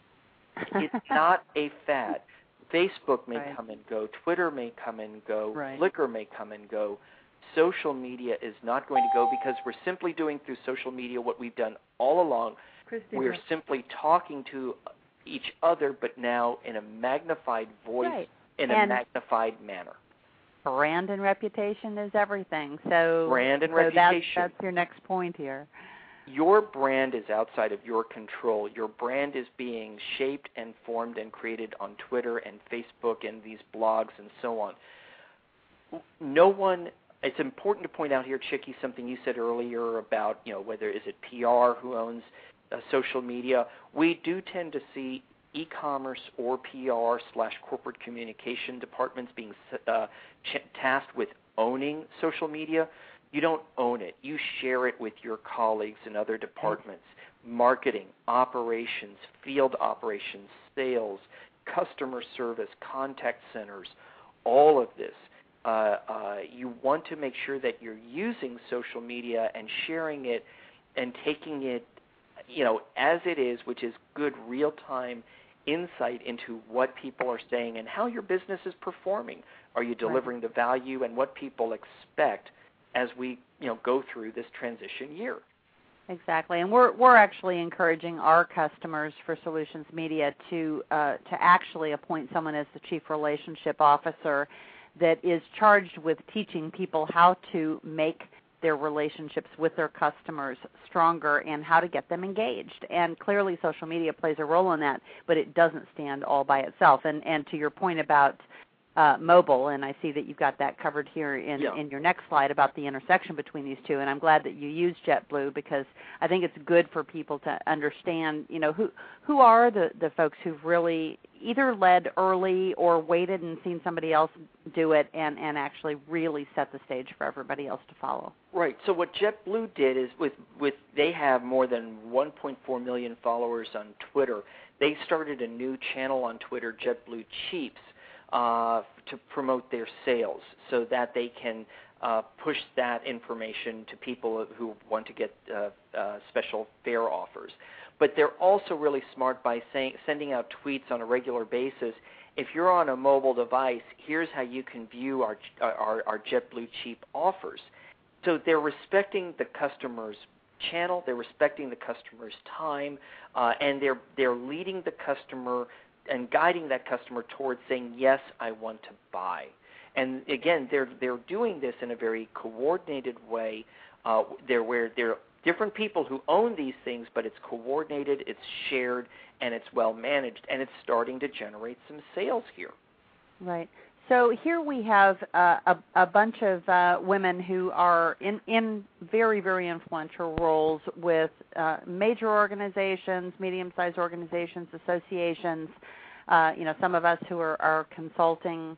It's not a fad. Facebook may right. come and go. Twitter may come and go. Right. Flickr may come and go. Social media is not going to go because we're simply doing through social media what we've done all along. Christy, we're simply talking to each other, but now in a magnified voice, right. in and a magnified manner. Brand and reputation is everything. So, brand and so reputation. That's, that's your next point here. Your brand is outside of your control. Your brand is being shaped and formed and created on Twitter and Facebook and these blogs and so on. No one, it's important to point out here, Chickie, something you said earlier about, you know, whether is it P R who owns uh, social media. We do tend to see e-commerce or P R slash corporate communication departments being uh, ch- tasked with owning social media. You don't own it. You share it with your colleagues in other departments, marketing, operations, field operations, sales, customer service, contact centers, all of this. Uh, uh, you want to make sure that you're using social media and sharing it and taking it, you know, as it is, which is good real-time insight into what people are saying and how your business is performing. Are you delivering right. the value and what people expect as we, you know, go through this transition year? Exactly, and we're we're actually encouraging our customers for Solutions Media to uh, to actually appoint someone as the Chief Relationship Officer that is charged with teaching people how to make their relationships with their customers stronger and how to get them engaged. And clearly social media plays a role in that, but it doesn't stand all by itself. And and to your point about Uh, mobile, and I see that you've got that covered here in, yeah. in your next slide about the intersection between these two, and I'm glad that you use JetBlue because I think it's good for people to understand, you know, who who are the, the folks who've really either led early or waited and seen somebody else do it and, and actually really set the stage for everybody else to follow. Right. So what JetBlue did is with, with they have more than one point four million followers on Twitter. They started a new channel on Twitter, JetBlue Cheaps, Uh, to promote their sales so that they can uh, push that information to people who want to get uh, uh, special fare offers. But they're also really smart by saying, sending out tweets on a regular basis. If you're on a mobile device, here's how you can view our, our, our JetBlue Cheap offers. So they're respecting the customer's channel, they're respecting the customer's time, uh, and they're they're leading the customer and guiding that customer towards saying, yes, I want to buy. And again, they're they're doing this in a very coordinated way. Uh, they're where there are different people who own these things, but it's coordinated, it's shared, and it's well managed, and it's starting to generate some sales here. Right. So here we have uh, a, a bunch of uh, women who are in, in very, very influential roles with uh, major organizations, medium-sized organizations, associations, uh, you know, some of us who are, are consulting.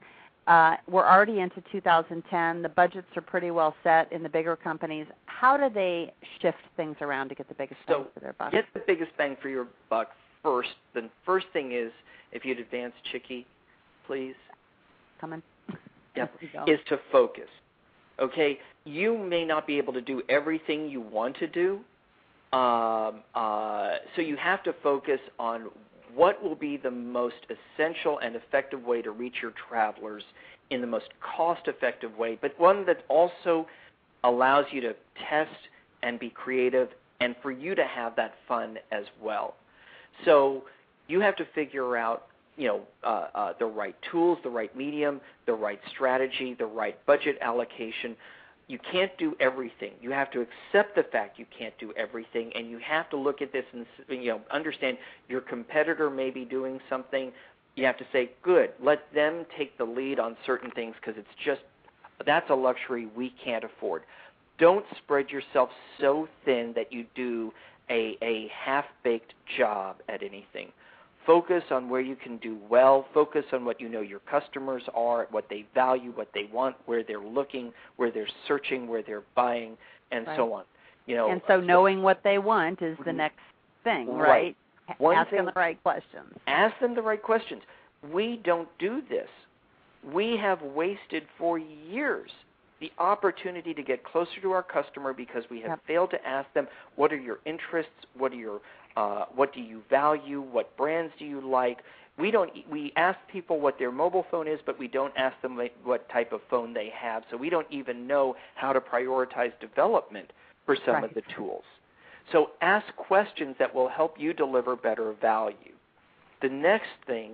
uh, we're already into two thousand ten. The budgets are pretty well set in the bigger companies. How do they shift things around to get the biggest bang so for their buck? Get the biggest bang for your buck first. The first thing is, if you'd advance, Chickie, please. Coming. Yep. Is to focus. Okay? You may not be able to do everything you want to do, um, uh, so you have to focus on what will be the most essential and effective way to reach your travelers in the most cost-effective way, but one that also allows you to test and be creative and for you to have that fun as well. So you have to figure out, you know, uh, uh, the right tools, the right medium, the right strategy, the right budget allocation. You can't do everything. You have to accept the fact you can't do everything, and you have to look at this and, you know, understand your competitor may be doing something. You have to say, good, let them take the lead on certain things because it's just, that's a luxury we can't afford. Don't spread yourself so thin that you do a, a half-baked job at anything. Focus on where you can do well. Focus on what you know your customers are, what they value, what they want, where they're looking, where they're searching, where they're buying, and right. so on. You know, and so knowing what they want is the next thing, right? right. One ask thing, them the right questions. Ask them the right questions. We don't do this. We have wasted for years the opportunity to get closer to our customer because we have yep. failed to ask them, what are your interests, what are your Uh, what do you value? What brands do you like? We don't. We ask people what their mobile phone is, but we don't ask them what type of phone they have. So we don't even know how to prioritize development for some right. of the tools. So ask questions that will help you deliver better value. The next thing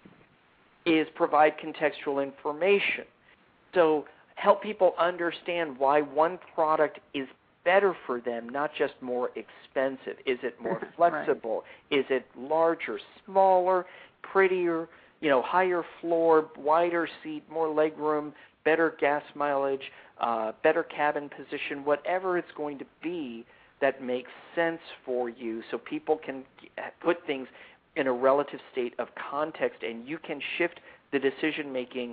is provide contextual information. So help people understand why one product is better for them, not just more expensive. Is it more flexible? Right. Is it larger, smaller, prettier, you know, higher floor, wider seat, more legroom, better gas mileage, uh, better cabin position, whatever it's going to be that makes sense for you so people can put things in a relative state of context and you can shift the decision-making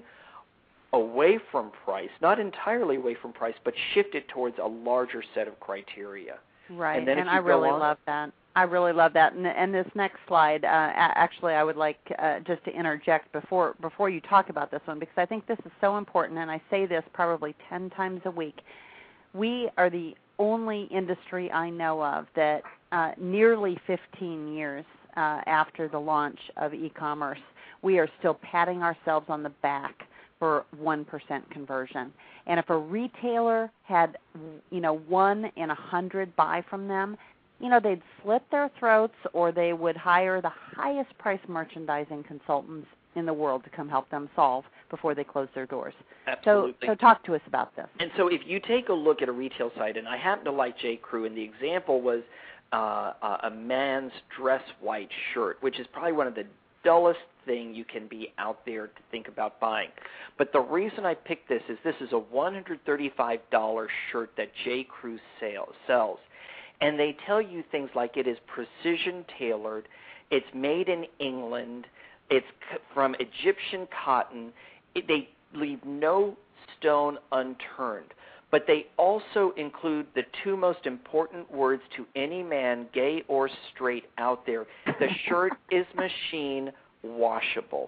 away from price, not entirely away from price, but shift it towards a larger set of criteria. Right, and, then and I really on, love that. I really love that. And, and this next slide, uh, actually, I would like uh, just to interject before before you talk about this one, because I think this is so important, and I say this probably ten times a week. We are the only industry I know of that uh, nearly fifteen years uh, after the launch of e-commerce, we are still patting ourselves on the back for one percent conversion. And if a retailer had, you know, one in a hundred buy from them, you know, they'd slit their throats or they would hire the highest priced merchandising consultants in the world to come help them solve before they close their doors. Absolutely. So, so talk to us about this. And so if you take a look at a retail site, and I happen to like J. Crew, and the example was uh, a man's dress white shirt, which is probably one of the dullest thing you can be out there to think about buying. But the reason I picked this is this is a one hundred thirty-five dollars shirt that J. Crew sale, sells. And they tell you things like it is precision tailored, it's made in England, it's c- from Egyptian cotton. It, they leave no stone unturned. But they also include the two most important words to any man, gay or straight, out there. The shirt is machine washable.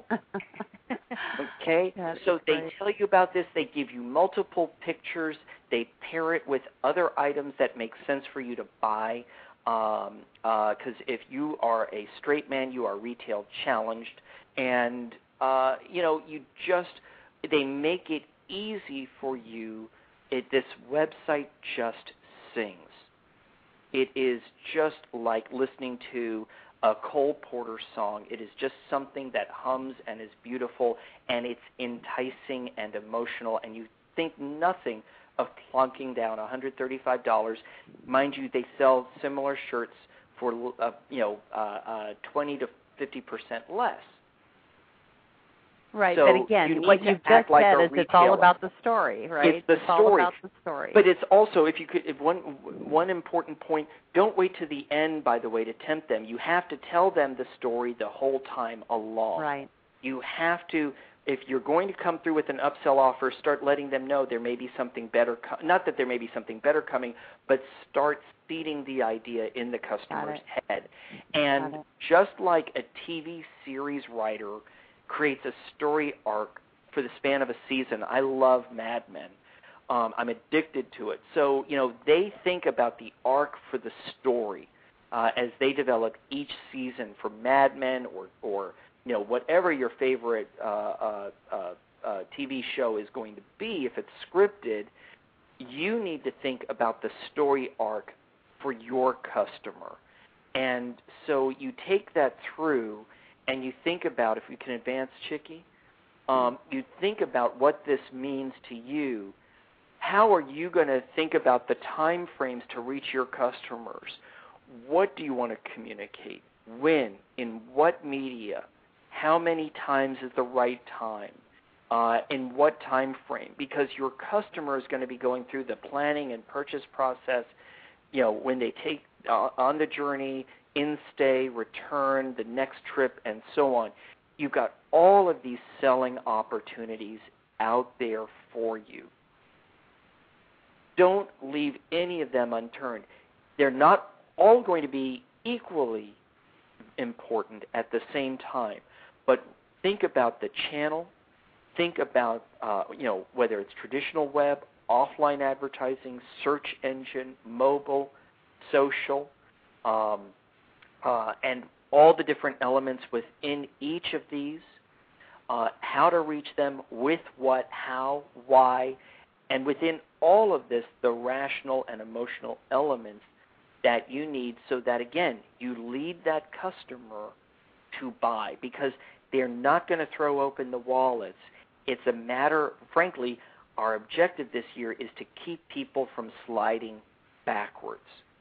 Okay? That's so great. They tell you about this. They give you multiple pictures. They pair it with other items that make sense for you to buy. Um, uh, 'cause if you are a straight man, you are retail challenged. And, uh, you know, you just, they make it easy for you. It, this website just sings. It is just like listening to a Cole Porter song. It is just something that hums and is beautiful, and it's enticing and emotional, and you think nothing of plunking down one hundred thirty-five dollars. Mind you, they sell similar shirts for uh, you know uh, uh, twenty to fifty percent less. Right, so but again, you what you've just like said is retailer. It's all about the story, right? It's the it's story. all about the story. But it's also, if you could, if one one important point, don't wait to the end, by the way, to tempt them. You have to tell them the story the whole time along. Right. You have to if you're going to come through with an upsell offer, start letting them know there may be something better, co- not that there may be something better coming, but start seeding the idea in the customer's head. And just like a T V series writer creates a story arc for the span of a season, I love Mad Men. Um, I'm addicted to it. So, you know, they think about the arc for the story uh, as they develop each season for Mad Men or, or you know, whatever your favorite uh, uh, uh, uh, T V show is going to be. If it's scripted, you need to think about the story arc for your customer. And so you take that through and you think about, if we can advance, Chicky, um, you think about what this means to you. How are you going to think about the time frames to reach your customers? What do you want to communicate? When? In what media? How many times is the right time? Uh, in what time frame? Because your customer is going to be going through the planning and purchase process, you know, when they take uh, on the journey, in-stay, return, the next trip, and so on. You've got all of these selling opportunities out there for you. Don't leave any of them unturned. They're not all going to be equally important at the same time, but think about the channel. Think about, uh, you know, whether it's traditional web, offline advertising, search engine, mobile, social, um, uh, and all the different elements within each of these, uh, how to reach them, with what, how, why, and within all of this, the rational and emotional elements that you need so that, again, you lead that customer to buy, because they're not going to throw open the wallets. It's a matter, frankly, our objective this year is to keep people from sliding backwards.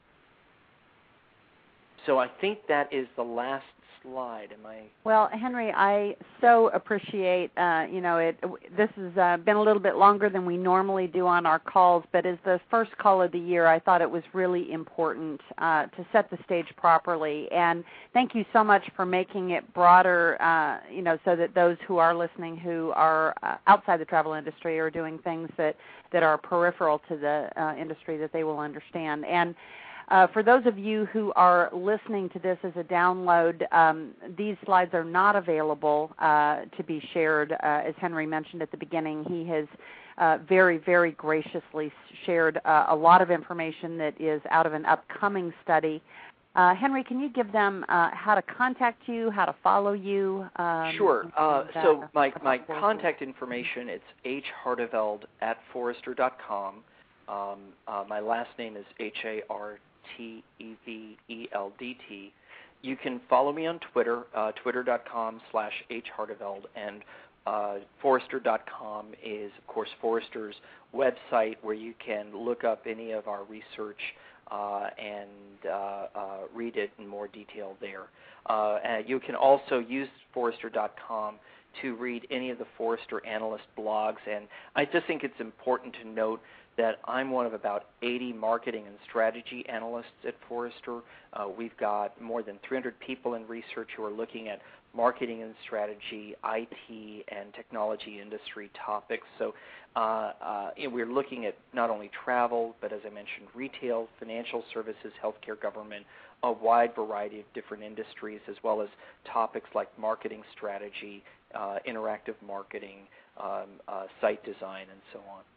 So I think that is the last slide. Am I? Well, Henry, I so appreciate, uh, you know, it. This has uh, been a little bit longer than we normally do on our calls, but as the first call of the year, I thought it was really important uh, to set the stage properly. And thank you so much for making it broader, uh, you know, so that those who are listening who are uh, outside the travel industry or doing things that, that are peripheral to the uh, industry, that they will understand. And Uh, for those of you who are listening to this as a download, um, these slides are not available uh, to be shared. Uh, as Henry mentioned at the beginning, he has uh, very, very graciously shared uh, a lot of information that is out of an upcoming study. Uh, Henry, can you give them uh, how to contact you, how to follow you? Um, sure. Uh, and, uh, so my, my contact information, it's h harteveld at forrester dot com. Um, uh, my last name is H A R T E V E L D T. You can follow me on Twitter, uh, twitter.com slash hharteveld, and uh, Forrester dot com is, of course, Forrester's website where you can look up any of our research uh, and uh, uh, read it in more detail there. Uh, and you can also use Forrester dot com to read any of the Forrester analyst blogs, and I just think it's important to note that I'm one of about eighty marketing and strategy analysts at Forrester. Uh, we've got more than three hundred people in research who are looking at marketing and strategy, I T, and technology industry topics. So uh, uh, we're looking at not only travel, but as I mentioned, retail, financial services, healthcare, government, a wide variety of different industries, as well as topics like marketing strategy, uh, interactive marketing, um, uh, site design, and so on.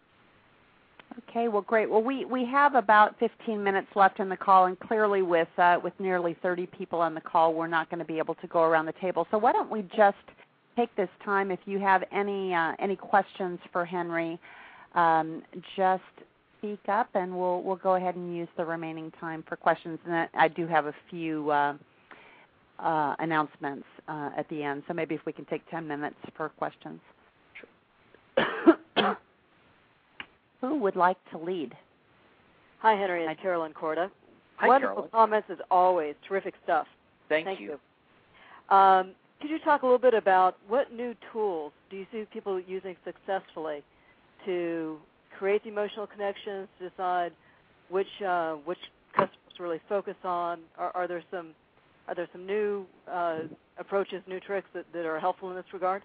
Okay, well, great. Well, we, we have about fifteen minutes left in the call, and clearly with uh, with nearly thirty people on the call, we're not going to be able to go around the table. So why don't we just take this time, if you have any uh, any questions for Henry, um, just speak up, and we'll we'll go ahead and use the remaining time for questions. And I do have a few uh, uh, announcements uh, at the end, so maybe if we can take ten minutes for questions. Sure. Who would like to lead? Hi, Henry. It's Carolyn Corda. Hi, Wonderful Carolyn. comments as always. Terrific stuff. Thank, Thank you. you. Um, could you talk a little bit about what new tools do you see people using successfully to create the emotional connections, to decide which uh, which customers to really focus on? Are, are there some are there some new uh, approaches, new tricks that, that are helpful in this regard?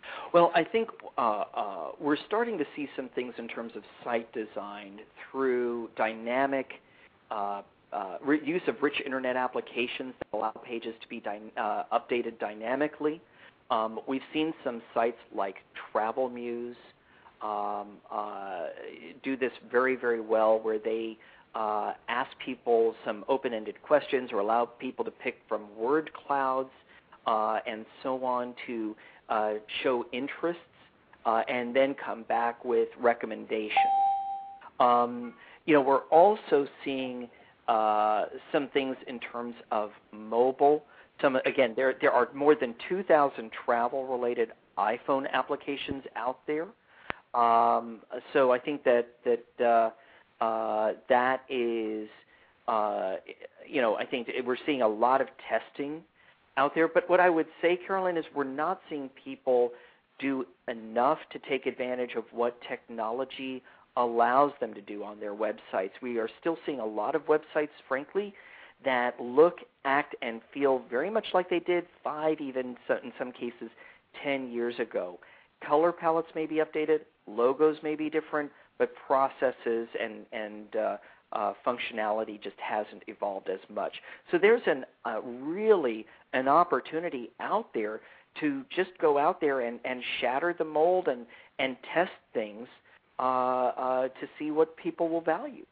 Well, I think uh, uh, we're starting to see some things in terms of site design through dynamic uh, uh, re- use of rich Internet applications that allow pages to be dy- uh, updated dynamically. Um, we've seen some sites like Travel Muse um, uh, do this very, very well, where they uh, ask people some open-ended questions or allow people to pick from word clouds uh, and so on to uh, show interests uh, and then come back with recommendations. Um, you know, we're also seeing uh, some things in terms of mobile. Some, again, there there are more than two thousand travel-related iPhone applications out there. Um, so I think that that uh, uh, that is, uh, you know, I think we're seeing a lot of testing out there. But what I would say, Carolyn, is we're not seeing people do enough to take advantage of what technology allows them to do on their websites. We are still seeing a lot of websites, frankly, that look, act, and feel very much like they did five, even in some cases, ten years ago. Color palettes may be updated, logos may be different, but processes and, and uh, uh, functionality just hasn't evolved as much. So there's an, uh, really an opportunity out there to just go out there and, and shatter the mold and, and test things uh, uh, to see what people will value.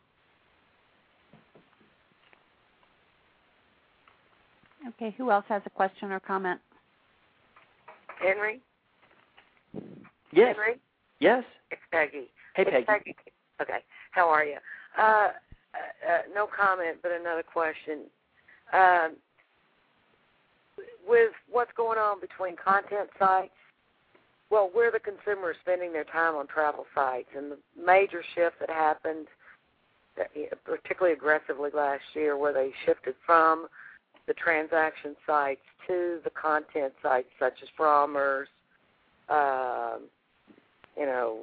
Okay, who else has a question or comment? Henry? Yes. Henry? Yes. It's Peggy. Hey, it's Peggy. Peggy. Okay, how are you? Uh, uh, uh, no comment, but another question. Um, with what's going on between content sites, well, where the consumer is spending their time on travel sites, and the major shift that happened, particularly aggressively last year, where they shifted from the transaction sites to the content sites, such as Frommer's, uh, you know,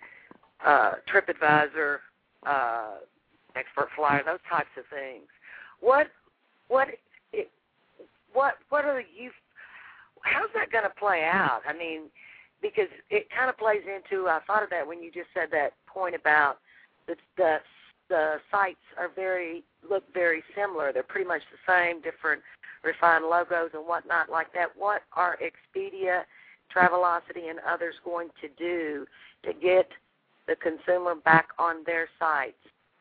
uh, TripAdvisor, uh, Expert Flyer, those types of things. What, what, it, what, what are you? How's that going to play out? I mean, because it kind of plays into. I thought of that when you just said that point about the the, the sites are very look very similar. They're pretty much the same, different refined logos and whatnot like that. What are Expedia, Travelocity, and others going to do to get the consumer back on their sites?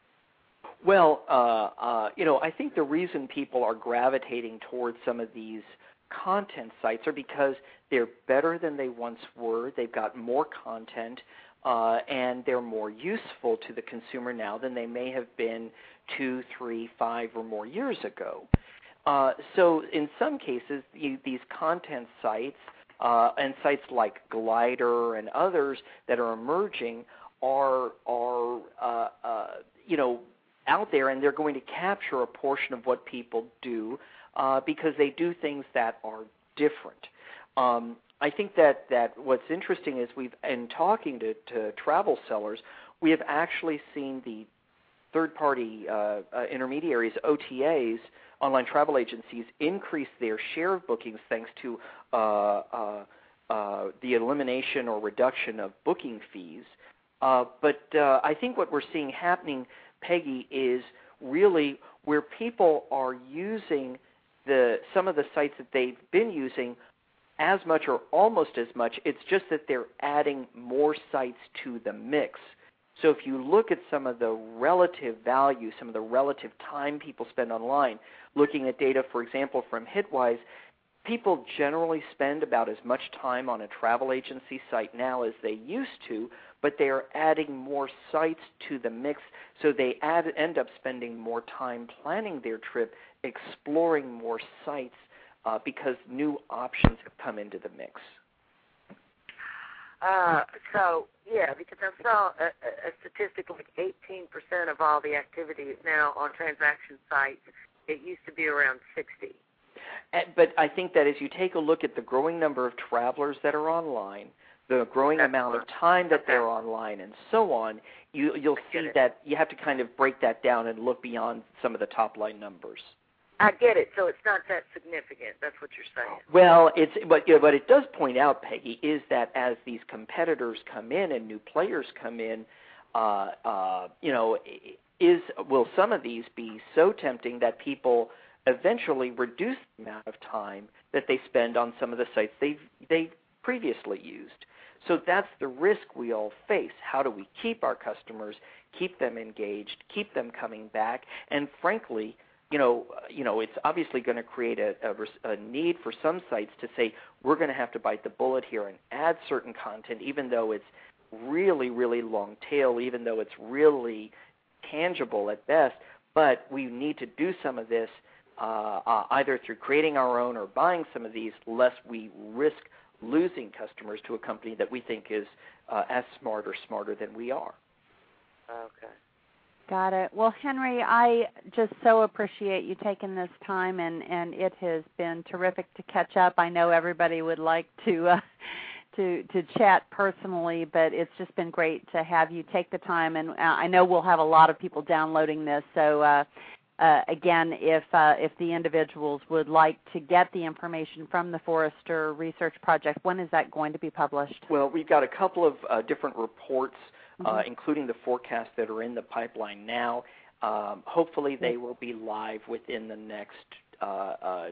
Well, uh, uh, you know, I think the reason people are gravitating towards some of these content sites are because they're better than they once were. They've got more content, uh, and they're more useful to the consumer now than they may have been two, three, five, or more years ago. Uh, so in some cases, you, these content sites uh, and sites like Glider and others that are emerging are, are uh, uh, you know, out there, and they're going to capture a portion of what people do uh, because they do things that are different. Um, I think that, that what's interesting is we've, in talking to, to travel sellers, we have actually seen the third-party uh, uh, intermediaries, O T As, online travel agencies, increase their share of bookings thanks to uh, uh, uh, the elimination or reduction of booking fees. Uh, but uh, I think what we're seeing happening, Peggy, is really where people are using the some of the sites that they've been using as much or almost as much. It's just that they're adding more sites to the mix. So if you look at some of the relative value, some of the relative time people spend online, looking at data, for example, from Hitwise, people generally spend about as much time on a travel agency site now as they used to, but they are adding more sites to the mix, so they add, end up spending more time planning their trip, exploring more sites, uh, because new options have come into the mix. Uh, so, yeah, because I saw a, a statistic like eighteen percent of all the activity is now on transaction sites. It used to be around sixty. But I think that as you take a look at the growing number of travelers that are online, the growing That's amount fine. of time that Okay. they're online and so on, you, you'll see that you have to kind of break that down and look beyond some of the top-line numbers. I get it. So it's not that significant. That's what you're saying. Well, it's but you know, but it does point out, Peggy, is that as these competitors come in and new players come in, uh, uh, you know, is will some of these be so tempting that people eventually reduce the amount of time that they spend on some of the sites they they previously used? So that's the risk we all face. How do we keep our customers, keep them engaged, keep them coming back, and frankly, you know, you know, it's obviously going to create a, a, a need for some sites to say, we're going to have to bite the bullet here and add certain content, even though it's really, really long tail, even though it's really tangible at best, but we need to do some of this uh, uh, either through creating our own or buying some of these, lest we risk losing customers to a company that we think is uh, as smart or smarter than we are. Okay. Got it. Well, Henry, I just so appreciate you taking this time, and, and it has been terrific to catch up. I know everybody would like to uh, to to chat personally, but it's just been great to have you take the time. And uh, I know we'll have a lot of people downloading this. So uh, uh, again, if uh, if the individuals would like to get the information from the Forrester Research Project, when is that going to be published? Well, we've got a couple of uh, different reports, Mm-hmm. uh, including the forecasts that are in the pipeline now. Um, hopefully they will be live within the next uh, uh,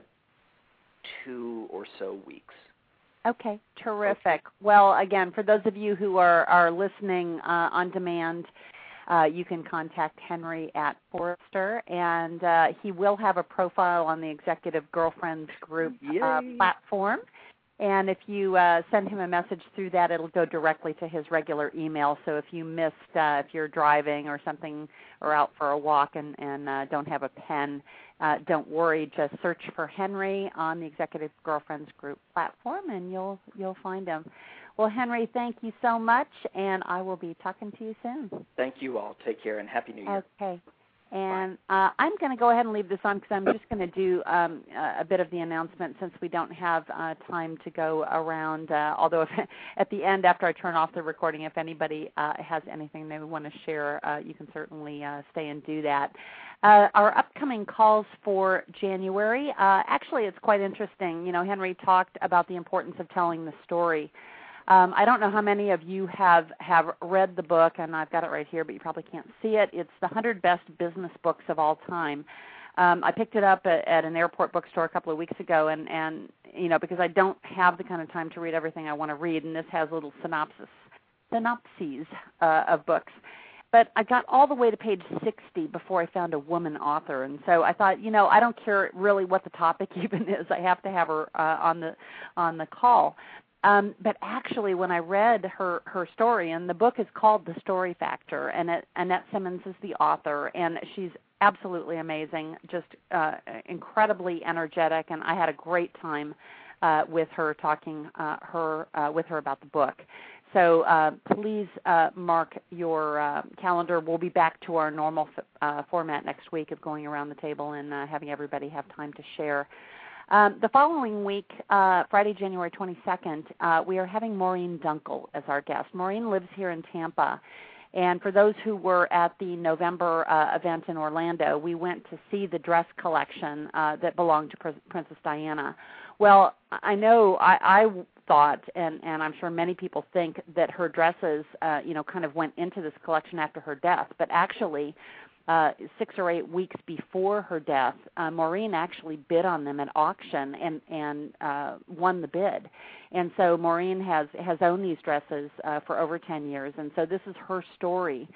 two or so weeks. Okay, terrific. Okay. Well, again, for those of you who are, are listening uh, on demand, uh, you can contact Henry at Forrester, and uh, he will have a profile on the Executive Girlfriends Group uh, platform. And if you uh, send him a message through that, it'll go directly to his regular email. So if you missed, uh, if you're driving or something or out for a walk and, and uh, don't have a pen, uh, don't worry. Just search for Henry on the Executive Girlfriends Group platform, and you'll you'll find him. Well, Henry, thank you so much, and I will be talking to you soon. Thank you all. Take care, and Happy New Year. Okay. And uh, I'm going to go ahead and leave this on because I'm just going to do um, a bit of the announcement since we don't have uh, time to go around. Uh, although if, at the end, after I turn off the recording, if anybody uh, has anything they want to share, uh, you can certainly uh, stay and do that. Uh, our upcoming calls for January, uh, actually it's quite interesting. You know, Henry talked about the importance of telling the story. Um, I don't know how many of you have, have read the book, and I've got it right here, but you probably can't see it. It's the one hundred Best Business Books of All Time. Um, I picked it up at, at an airport bookstore a couple of weeks ago, and, and, you know, because I don't have the kind of time to read everything I want to read, and this has little synopsis, synopses uh, of books. But I got all the way to page sixty before I found a woman author, and so I thought, you know, I don't care really what the topic even is. I have to have her uh, on the on the call. Um, but actually, when I read her, her story, and the book is called The Story Factor, and it, Annette Simmons is the author, and she's absolutely amazing, just uh, incredibly energetic, and I had a great time uh, with her talking uh, her uh, with her about the book. So uh, please uh, mark your uh, calendar. We'll be back to our normal uh, format next week of going around the table and uh, having everybody have time to share. Um, the following week, uh, Friday, January twenty-second, uh, we are having Maureen Dunkel as our guest. Maureen lives here in Tampa. And for those who were at the November uh, event in Orlando, we went to see the dress collection uh, that belonged to Pr- Princess Diana. Well, I know I, I thought, and, and I'm sure many people think, that her dresses, uh, you know, kind of went into this collection after her death. But actually, Uh, six or eight weeks before her death, uh, Maureen actually bid on them at auction and, and uh, won the bid. And so Maureen has, has owned these dresses uh, for over ten years. And so this is her story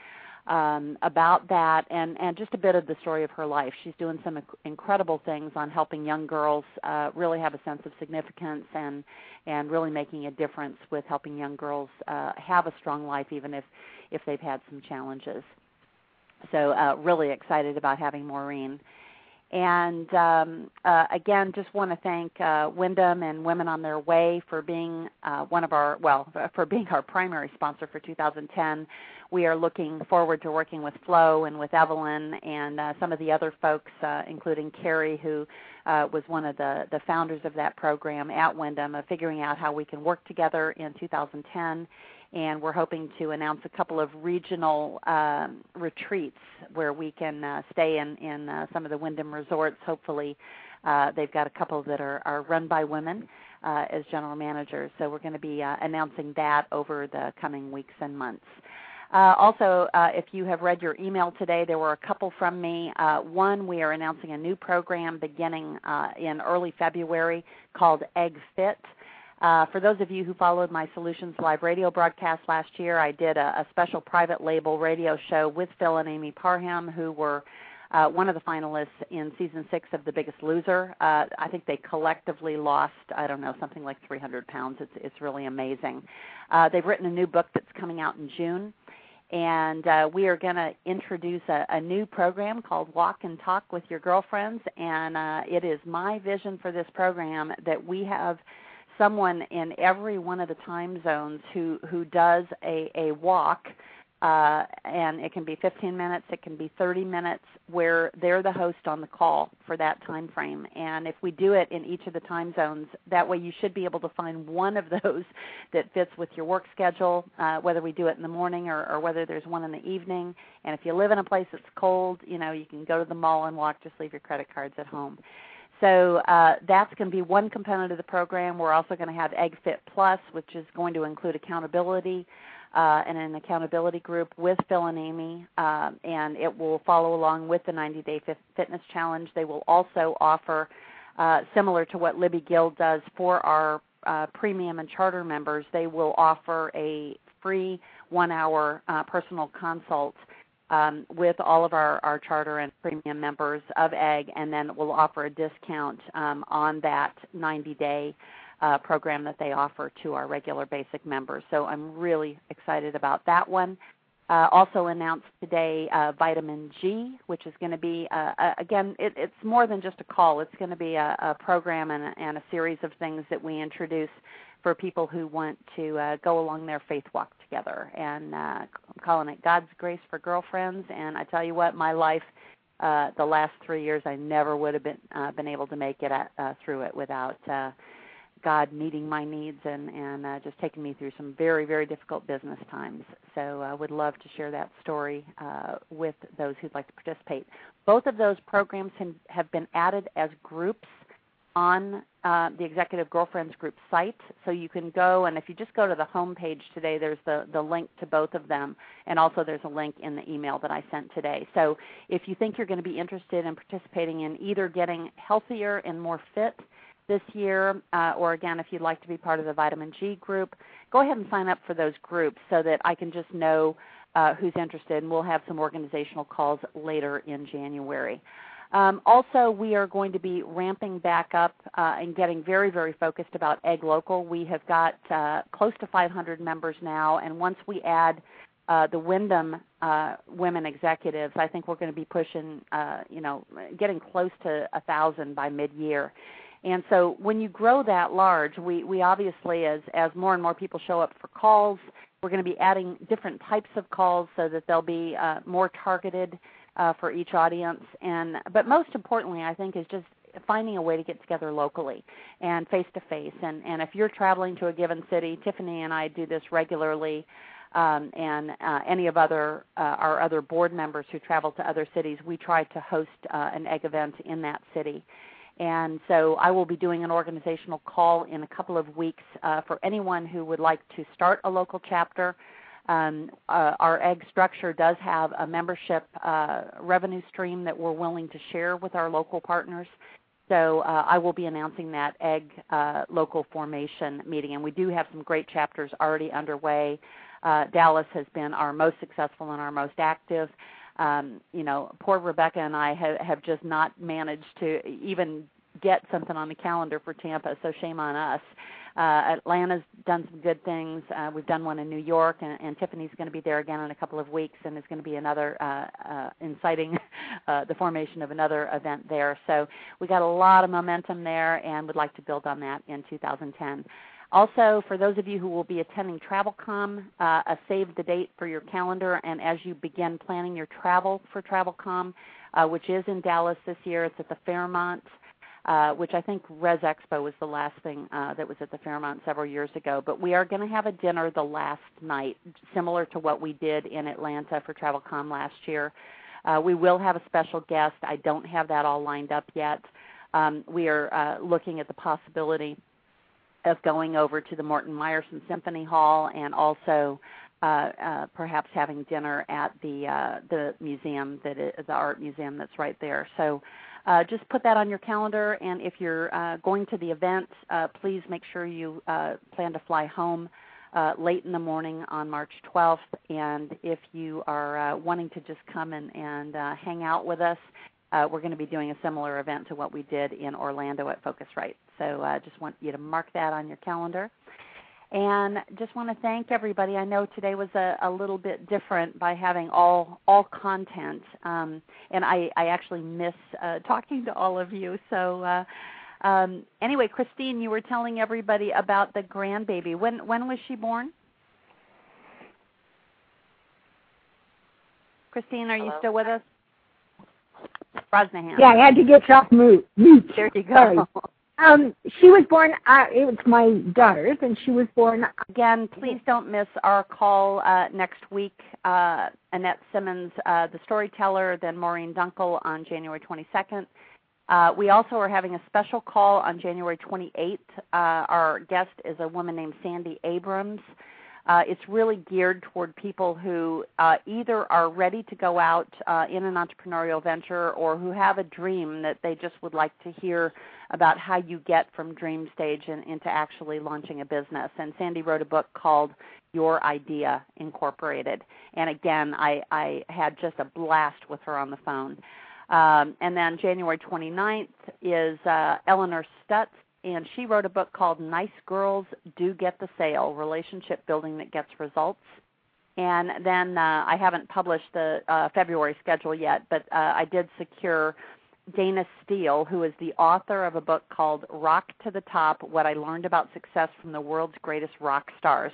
um, about that and, and just a bit of the story of her life. She's doing some inc- incredible things on helping young girls uh, really have a sense of significance and, and really making a difference with helping young girls uh, have a strong life even if, if they've had some challenges. So uh, really excited about having Maureen. And um, uh, again, just want to thank uh, Wyndham and Women on Their Way for being uh, one of our, well, for being our primary sponsor for two thousand ten. We are looking forward to working with Flo and with Evelyn and uh, some of the other folks, uh, including Carrie, who uh, was one of the, the founders of that program at Wyndham, of figuring out how we can work together in two thousand ten. and we're hoping to announce a couple of regional um, retreats where we can uh, stay in, in uh, some of the Wyndham resorts. Hopefully, uh, they've got a couple that are, are run by women uh, as general managers, so we're going to be uh, announcing that over the coming weeks and months. Uh, also, uh, if you have read your email today, there were a couple from me. Uh, one, we are announcing a new program beginning uh, in early February called Egg Fit. Uh, for those of you who followed my Solutions Live radio broadcast last year, I did a, a special private label radio show with Phil and Amy Parham, who were uh, one of the finalists in Season six of The Biggest Loser. Uh, I think they collectively lost, I don't know, something like three hundred pounds. It's, it's really amazing. Uh, they've written a new book that's coming out in June, and uh, we are going to introduce a, a new program called Walk and Talk with Your Girlfriends, and uh, it is my vision for this program that we have someone in every one of the time zones who, who does a, a walk, uh, and it can be fifteen minutes, it can be thirty minutes, where they're the host on the call for that time frame. And if we do it in each of the time zones, that way you should be able to find one of those that fits with your work schedule, uh, whether we do it in the morning or, or whether there's one in the evening. And if you live in a place that's cold, you know, you can go to the mall and walk, just leave your credit cards at home. So uh, that's going to be one component of the program. We're also going to have Egg Fit Plus, which is going to include accountability uh, and an accountability group with Phil and Amy, uh, and it will follow along with the ninety-day Fitness Challenge. They will also offer, uh, similar to what Libby Gill does for our uh, premium and charter members, they will offer a free one-hour uh, personal consult Um, with all of our, our charter and premium members of Egg, and then we'll offer a discount um, on that ninety-day uh, program that they offer to our regular basic members. So I'm really excited about that one. Uh, also announced today uh, Vitamin G, which is going to be, uh, uh, again, it, it's more than just a call. It's going to be a, a program and a, and a series of things that we introduce for people who want to uh, go along their faith walk together. And uh, I'm calling it God's Grace for Girlfriends. And I tell you what, my life, uh, the last three years, I never would have been uh, been able to make it at, uh, through it without uh, God meeting my needs and, and uh, just taking me through some very, very difficult business times. So I would love to share that story uh, with those who'd like to participate. Both of those programs have been added as groups on uh, the Executive Girlfriends Group site. So you can go, and if you just go to the home page today, there's the, the link to both of them, and also there's a link in the email that I sent today. So if you think you're going to be interested in participating in either getting healthier and more fit this year, uh, or again, if you'd like to be part of the Vitamin G group, go ahead and sign up for those groups so that I can just know uh, who's interested, and we'll have some organizational calls later in January. Um, also, we are going to be ramping back up uh, and getting very, very focused about Egg Local. We have got uh, close to five hundred members now, and once we add uh, the Wyndham uh, women executives, I think we're going to be pushing, uh, you know, getting close to one thousand by mid-year. And so when you grow that large, we, we obviously, as, as more and more people show up for calls, we're going to be adding different types of calls so that they'll be uh, more targeted Uh, for each audience. And but most importantly, I think, is just finding a way to get together locally and face-to-face. And, and if you're traveling to a given city, Tiffany and I do this regularly, um, and uh, any of other uh, our other board members who travel to other cities, we try to host uh, an egg event in that city. And so I will be doing an organizational call in a couple of weeks uh, for anyone who would like to start a local chapter. Um, uh, our egg structure does have a membership uh, revenue stream that we're willing to share with our local partners. So uh, I will be announcing that egg uh, local formation meeting, and we do have some great chapters already underway. Uh, Dallas has been our most successful and our most active. Um, you know, poor Rebecca and I have, have just not managed to even get something on the calendar for Tampa, so shame on us. Uh, Atlanta's done some good things. Uh, we've done one in New York, and, and Tiffany's going to be there again in a couple of weeks, and there's going to be another uh, uh, inciting uh, the formation of another event there. So we got a lot of momentum there, and would like to build on that in two thousand ten. Also, for those of you who will be attending TravelCom, uh, a save the date for your calendar, and as you begin planning your travel for TravelCom, uh, which is in Dallas this year, it's at the Fairmont. uh, which I think Res Expo was the last thing uh, that was at the Fairmont several years ago. But we are going to have a dinner the last night, similar to what we did in Atlanta for TravelCom last year. Uh, we will have a special guest. I don't have that all lined up yet. Um, we are uh, looking at the possibility of going over to the Morton Meyerson Symphony Hall and also uh, uh, perhaps having dinner at the uh, the museum, that is, the art museum that's right there. So uh, just put that on your calendar, and if you're uh, going to the event, uh, please make sure you uh, plan to fly home uh, late in the morning on March twelfth, and if you are uh, wanting to just come and, and uh, hang out with us, Uh, we're going to be doing a similar event to what we did in Orlando at Focusrite. So I uh, just want you to mark that on your calendar. And just want to thank everybody. I know today was a, a little bit different by having all all content. Um, and I, I actually miss uh, talking to all of you. So uh, um, anyway, Christine, you were telling everybody about the grandbaby. When, when was she born? Christine, are you Hello? still with us? Rosnahan. Yeah, I had to get off mute. mute. There you go. Sorry. Um, she was born, uh, it was my daughter's, and she was born. Again, please don't miss our call uh, next week. Uh, Annette Simmons, uh, the storyteller, then Maureen Dunkel on January twenty-second. Uh, we also are having a special call on January twenty-eighth. Uh, our guest is a woman named Sandy Abrams. Uh, it's really geared toward people who uh, either are ready to go out uh, in an entrepreneurial venture or who have a dream that they just would like to hear about how you get from dream stage and into actually launching a business. And Sandy wrote a book called Your Idea Incorporated. And again, I, I had just a blast with her on the phone. Um, and then January twenty-ninth is uh, Eleanor Stutz. And she wrote a book called Nice Girls Do Get the Sale, Relationship Building That Gets Results. And then uh, I haven't published the uh, February schedule yet, but uh, I did secure Dana Steele, who is the author of a book called Rock to the Top, What I Learned About Success from the World's Greatest Rock Stars.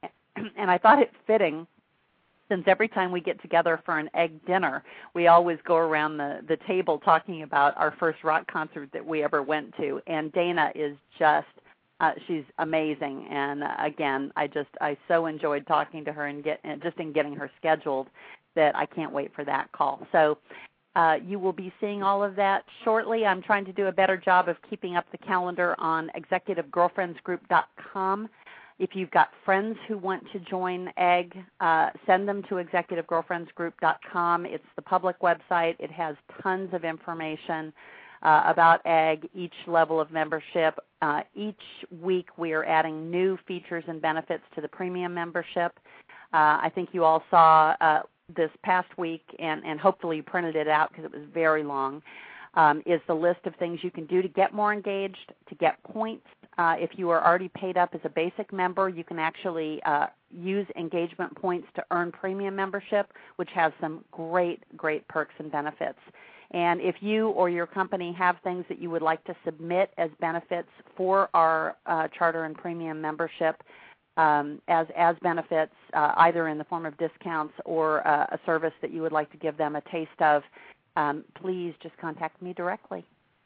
And I thought it fitting, since every time we get together for an egg dinner, we always go around the, the table talking about our first rock concert that we ever went to. And Dana is just, uh, she's amazing. And uh, again, I just, I so enjoyed talking to her and get, and just in getting her scheduled that I can't wait for that call. So uh, you will be seeing all of that shortly. I'm trying to do a better job of keeping up the calendar on executive girlfriends group dot com. If you've got friends who want to join E G, uh, send them to executive girlfriends group dot com. It's the public website. It has tons of information uh, about E G, each level of membership. Uh, each week we are adding new features and benefits to the premium membership. Uh, I think you all saw uh, this past week, and, and hopefully you printed it out because it was very long, um, is the list of things you can do to get more engaged, to get points. Uh, if you are already paid up as a basic member, you can actually uh, use engagement points to earn premium membership, which has some great, great perks and benefits. And if you or your company have things that you would like to submit as benefits for our uh, charter and premium membership um, as, as benefits, uh, either in the form of discounts or uh, a service that you would like to give them a taste of, um, please just contact me directly.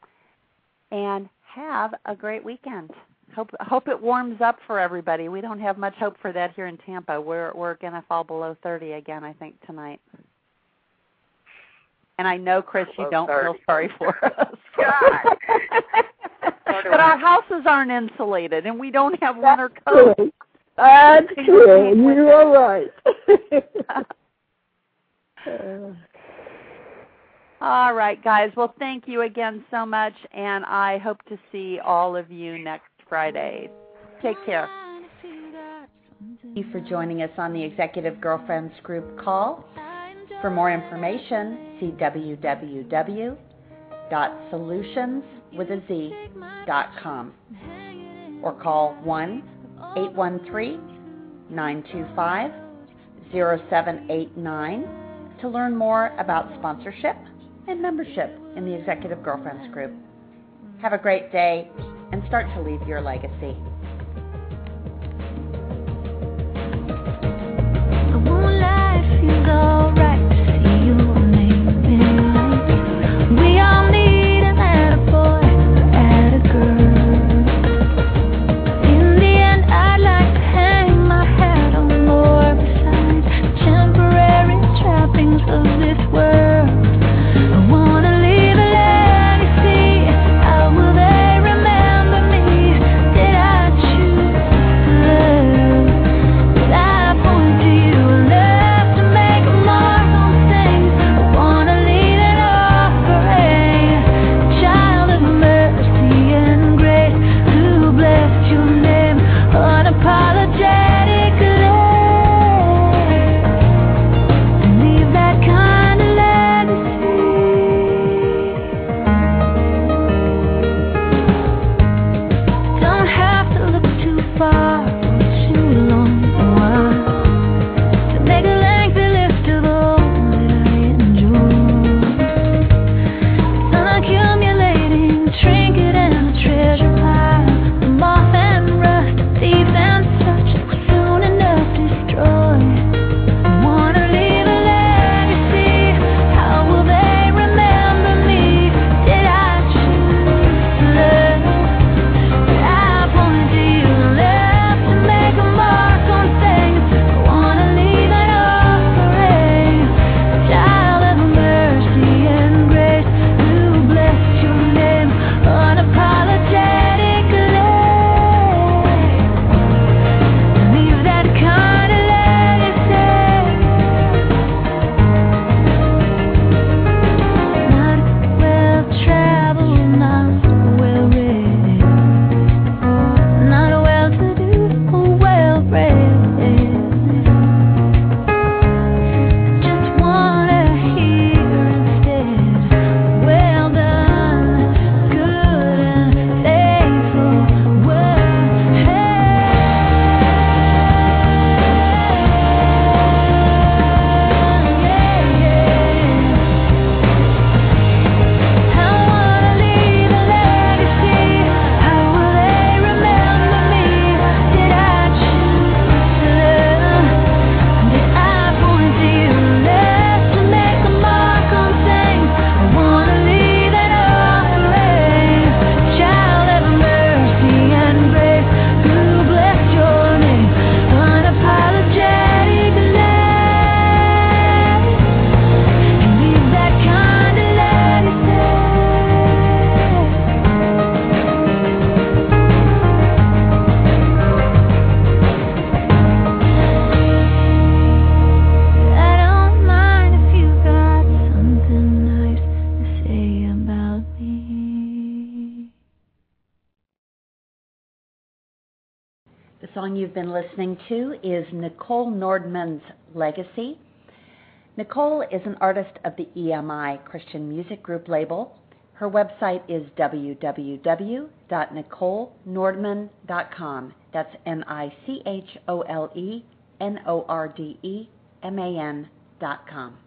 And have a great weekend. Hope hope it warms up for everybody. We don't have much hope for that here in Tampa. We're we're going to fall below thirty again, I think, tonight. And I know, Chris, you don't feel sorry for us. God. But our houses aren't insulated, and we don't have winter coats. That's true. You are right. All right, guys. Well, thank you again so much, and I hope to see all of you next Friday. Take care. Thank you for joining us on the Executive Girlfriends Group call. For more information, see w w w dot solutions with a z dot com or call one eight one three, nine two five, zero seven eight nine to learn more about sponsorship and membership in the Executive Girlfriends Group. Have a great day and start to leave your legacy. I won't lie, it feels alright to see your name in lights. We all need a metaphor. The song you've been listening to is Nicole Nordman's Legacy. Nicole is an artist of the E M I Christian Music Group label. Her website is w w w dot nicole nordman dot com. That's N I C H O L E N O R D E M A N dot com.